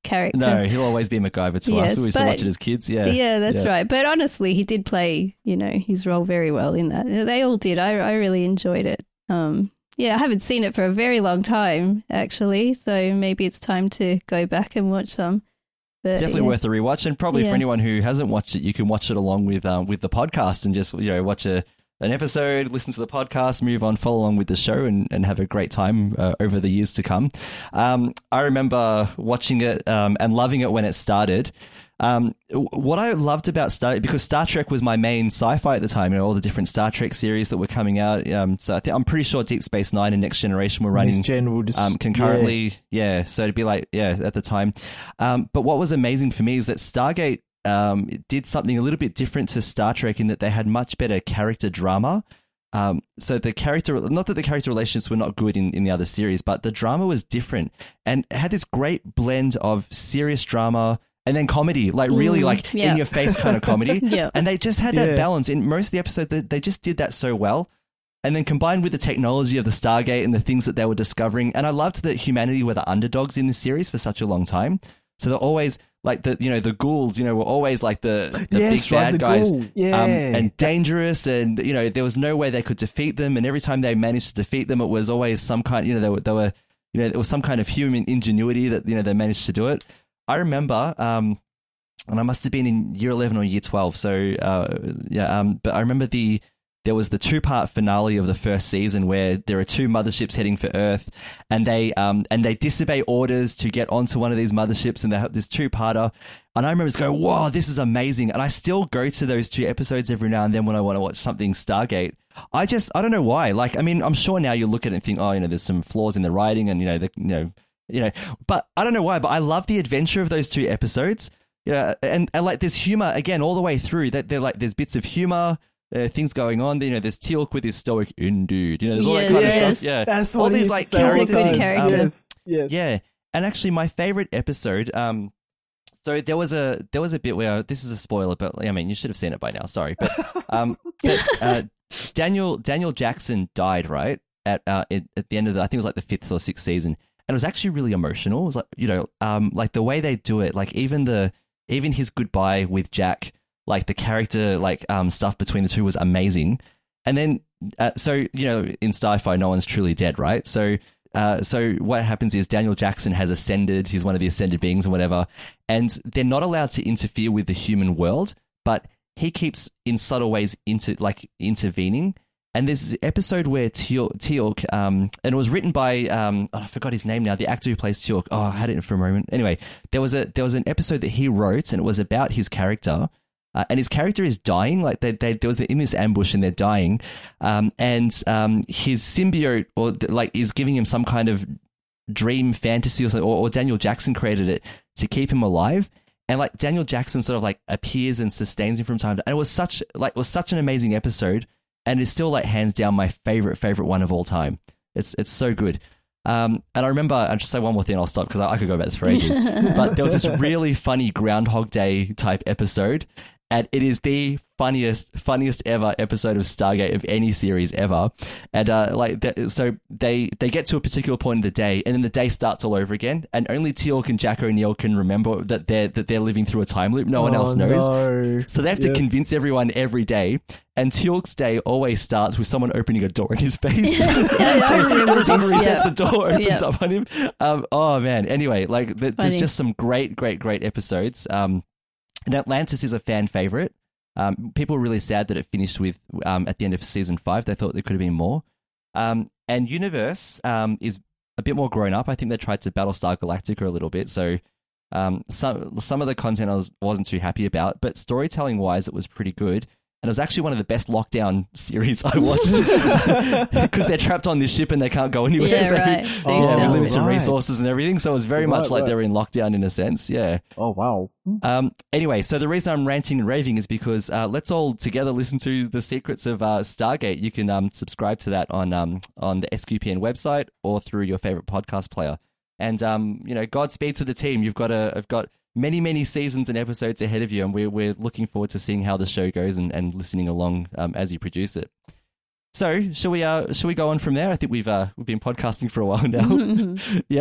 character. No, he'll always be MacGyver to Yes, us. We used to but- watch it as kids. Yeah, Yeah, that's Yeah. right. But honestly, he did play, you know, his role very well in that. They all did. I, I really enjoyed it. Um, yeah, I haven't seen it for a very long time, actually. So maybe it's time to go back and watch some. But, Definitely yeah. worth a rewatch, and probably Yeah. for anyone who hasn't watched it, you can watch it along with um, with the podcast and just you know watch a an episode, listen to the podcast, move on, follow along with the show, and, and have a great time uh, over the years to come. Um, I remember watching it um, and loving it when it started. Um, what I loved about Star, because Star Trek was my main sci-fi at the time, you know, all the different Star Trek series that were coming out. Um, so I think, I'm pretty sure Deep Space Nine and Next Generation were running Next Gen will just- um, concurrently. Yeah. So it'd be like, yeah, at the time. Um, but what was amazing for me is that Stargate um, did something a little bit different to Star Trek in that they had much better character drama. Um, so the character, not that the character relationships were not good in, in the other series, but the drama was different and it had this great blend of serious drama and then comedy, like really Mm, like yeah. in your face kind of comedy. Yeah. And they just had that Yeah. balance in most of the episode. They, they just did that so well. And then combined with the technology of the Stargate and the things that they were discovering. And I loved that humanity were the underdogs in the series for such a long time. So they're always like the, you know, the ghouls, you know, were always like the, the Yes, big right, bad the guys ghouls. Yeah. um, and dangerous. And, you know, there was no way they could defeat them. And every time they managed to defeat them, it was always some kind, you know, they were, they were you know, there was some kind of human ingenuity that, you know, they managed to do it. I remember, um, and I must have been in year eleven or year twelve. So, uh, yeah, um, but I remember the, there was the two-part finale of the first season where there are two motherships heading for Earth, and they um and they disobey orders to get onto one of these motherships, and they have this two-parter. And I remember just going, "Wow, this is amazing!" And I still go to those two episodes every now and then when I want to watch something Stargate. I just I don't know why. Like, I mean, I'm sure now you look at it and think, "Oh, you know, there's some flaws in the writing, and you know, the, you know, you know," but I don't know why. But I love the adventure of those two episodes. Yeah, and, and like there's humor again all the way through. That they're like there's bits of humor. Uh, things going on, you know. There's Teal'c with his stoic "indeed," you know. There's all that Yes. kind Yes. of stuff. Yeah, That's all what he these used like to say. characters. He's a good character. Yes, yes. Yeah, and actually, my favorite episode. Um, so there was a there was a bit where this is a spoiler, but I mean you should have seen it by now. Sorry, but um, but, uh, Daniel Daniel Jackson died right at uh at, at the end of the I think it was like the fifth or sixth season, and it was actually really emotional. It was like you know um like the way they do it, like even the even his goodbye with Jack. Like the character, like um, stuff between the two was amazing, and then uh, so you know in sci-fi, no one's truly dead, right? So, uh, so what happens is Daniel Jackson has ascended; he's one of the ascended beings or whatever, and they're not allowed to interfere with the human world, but he keeps in subtle ways into like intervening. And there's this episode where Teal'c, Teal'c um, and it was written by um, oh, I forgot his name now, the actor who plays Teal'c. Oh, I had it for a moment. Anyway, there was a there was an episode that he wrote, and it was about his character. Uh, and his character is dying, like they, they, there was in this ambush and they're dying, um, and um, his symbiote or like is giving him some kind of dream fantasy or something, or, or Daniel Jackson created it to keep him alive, and like Daniel Jackson sort of like appears and sustains him from time to time. And it was such like it was such an amazing episode, and it's still like hands down my favorite favorite one of all time. It's it's so good. Um, and I remember, I'll just say one more thing, I'll stop because I, I could go about this for ages. But there was this really funny Groundhog Day type episode. And it is the funniest, funniest ever episode of Stargate of any series ever. And uh, like, th- so they they get to a particular point of the day, and then the day starts all over again. And only Teal'c and Jack O'Neill can remember that they're that they're living through a time loop. No one Oh, else knows. no. So they have to Yeah. convince everyone every day. And Teal'c's day always starts with someone opening a door in his face. Yeah, I So remember every time he this, resets yeah. the door, opens Yeah. up on him. Um, oh man. Anyway, like th- there's Funny. just some great, great, great episodes. Um, and Atlantis is a fan favorite. Um, people were really sad that it finished with um, at the end of season five. They thought there could have been more. Um, and Universe um, is a bit more grown up. I think they tried to Battlestar Galactica a little bit. So um, some some of the content I was, wasn't too happy about, but storytelling wise, it was pretty good. And it was actually one of the best lockdown series I watched because they're trapped on this ship and they can't go anywhere. Yeah, so, right. yeah, Oh, with limited right. resources and everything. So it was very Right, much like right. they were in lockdown in a sense. Yeah. Oh, wow. Um, anyway, so the reason I'm ranting and raving is because uh, let's all together listen to the secrets of uh, Stargate. You can um, subscribe to that on um, on the S Q P N website or through your favorite podcast player. And um, you know, Godspeed to the team. You've got a, I've got many many seasons and episodes ahead of you, and we're we're looking forward to seeing how the show goes and, and listening along um, as you produce it. So, shall we uh, shall we go on from there? I think we've uh, we've been podcasting for a while now. Yep.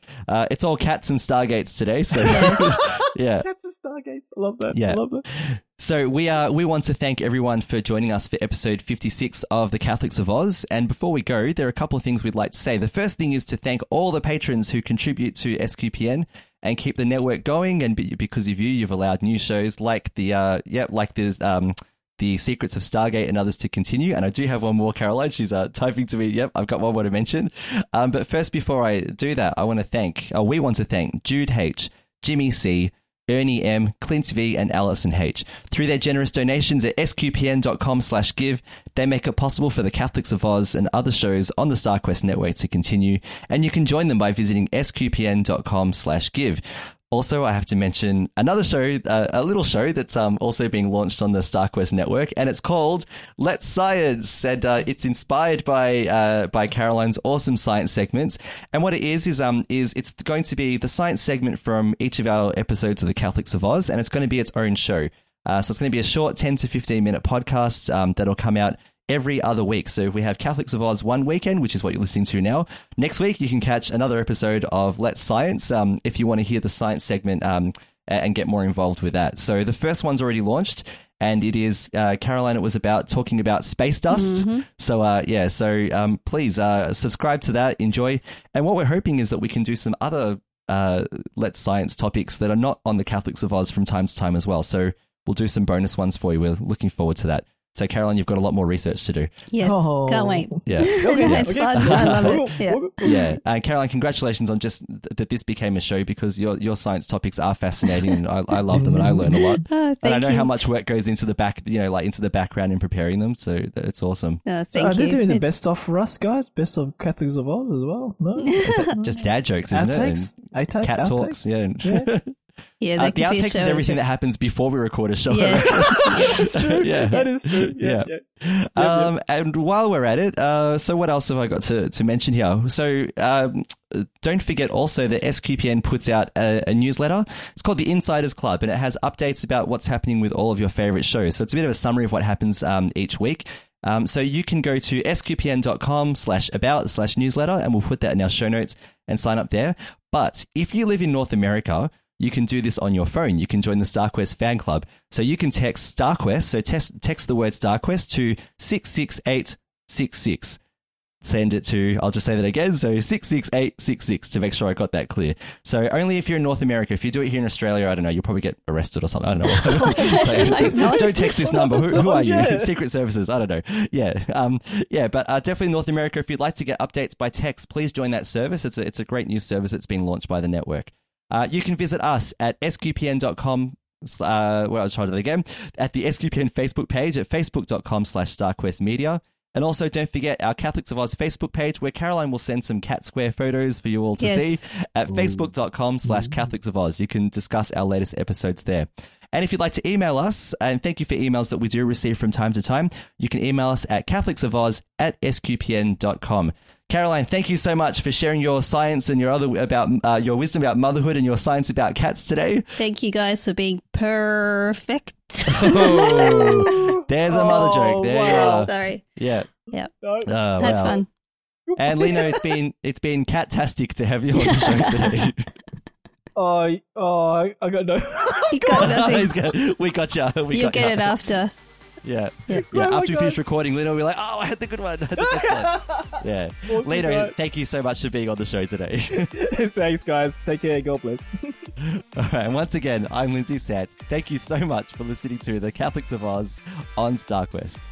Uh, it's all cats and Stargates today, so yeah. Cats and Stargates. I love that. Yeah. I love that. So we are we want to thank everyone for joining us for episode fifty-six of the Catholics of Oz. And before we go, there are a couple of things we'd like to say. The first thing is to thank all the patrons who contribute to S Q P N and keep the network going. And because of you, you've allowed new shows like the uh yeah like there's um. The Secrets of Stargate and others to continue. And I do have one more, Caroline. She's uh, typing to me. Yep, I've got one more to mention. Um, but first, before I do that, I want to thank, uh, we want to thank Jude H., Jimmy C., Ernie M., Clint V, and Alison H. Through their generous donations at sqpn.com slash give, they make it possible for the Catholics of Oz and other shows on the StarQuest network to continue. And you can join them by visiting sqpn.com slash give. Also, I have to mention another show, uh, a little show that's um, also being launched on the StarQuest network, and it's called Let's Science, and uh, it's inspired by uh, by Caroline's awesome science segments. And what it is is um is it's going to be the science segment from each of our episodes of the Catholics of Oz, and it's going to be its own show. Uh, so it's going to be a short ten to fifteen minute podcast um, that'll come out every other week. So if we have Catholics of Oz one weekend, which is what you're listening to now, next week you can catch another episode of Let's Science um, if you want to hear the science segment um, and get more involved with that. So the first one's already launched, and it is, uh, Caroline, it was about talking about space dust. Mm-hmm. So uh, yeah, so um, please uh, subscribe to that, enjoy. And what we're hoping is that we can do some other uh, Let's Science topics that are not on the Catholics of Oz from time to time as well. So we'll do some bonus ones for you. We're looking forward to that. So, Caroline, you've got a lot more research to do. Yes, Oh. can't wait. Yeah. Okay, It's okay. fun. I love it. Yeah. Yeah. And Caroline, congratulations on just th- that this became a show, because your your science topics are fascinating, and I, I love them, and I learn a lot. Oh, And I thank know you. how much work goes into the back, you know, like into the background in preparing them. So it's awesome. Oh, So thank are they you. doing the best of for us, guys? Best of Catholics of Oz as well? No? Is that just dad jokes, isn't Outtakes? it? Outtake- And cat outtakes? talks. Yeah. Yeah. Yeah, Uh, that the could be a outtakes show. is everything that happens before we record a show. Yeah. That's true. Yeah. That is true. Yeah. Yeah. yeah. Um, and while we're at it, uh, so what else have I got to, to mention here? So um, don't forget also that S Q P N puts out a, a newsletter. It's called the Insiders Club, and it has updates about what's happening with all of your favorite shows. So it's a bit of a summary of what happens um, each week. Um, so you can go to sqpn.com slash about slash newsletter, and we'll put that in our show notes and sign up there. But if you live in North America, you can do this on your phone. You can join the StarQuest fan club. So you can text StarQuest, so text, text the word StarQuest to six six eight six six. Send it to, I'll just say that again, so six six eight six six to make sure I got that clear. So only if you're in North America. If you do it here in Australia, I don't know, you'll probably get arrested or something. I don't know. So, don't text this number. Who, who are you? Yeah. Secret Services. I don't know. Yeah. Um, yeah, but uh, definitely North America, if you'd like to get updates by text, please join that service. It's a, it's a great news service that's being launched by the network. Uh, you can visit us at sqpn.com, uh, well, I'll try that again, at the S Q P N Facebook page at facebook.com slash StarQuest Media. And also don't forget our Catholics of Oz Facebook page, where Caroline will send some cat square photos for you all to Yes. see at facebook.com slash Catholics of Oz. You can discuss our latest episodes there. And if you'd like to email us, and thank you for emails that we do receive from time to time, you can email us at catholics-of-oz at sqpn dot com. Caroline, thank you so much for sharing your science and your other about uh, your wisdom about motherhood and your science about cats today. Thank you guys for being perfect. Oh, there's a mother Oh, joke. There you wow. are. Sorry. Yeah. Yeah. No. Oh, Had wow. fun. And Lino, it's been it's been cat-tastic to have you on the show today. Oh, oh, I I got no. You got nothing. He's got- we got you. We You'll got get ya. it after. Yeah. Yeah. Yeah. Oh my After we God. finish recording, Lino will be like, "Oh, I had the good one. I had the best one." Yeah. Awesome, Lino, guys. thank you so much for being on the show today. Thanks, guys. Take care. God bless. All right. And once again, I'm Lindsay Satz. Thank you so much for listening to the Catholics of Oz on StarQuest.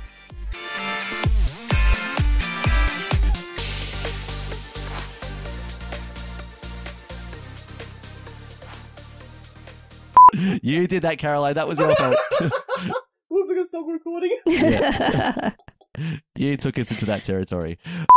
You did that, Caroline. That was your fault. Once I gonna stop recording. Yeah. You took us into that territory.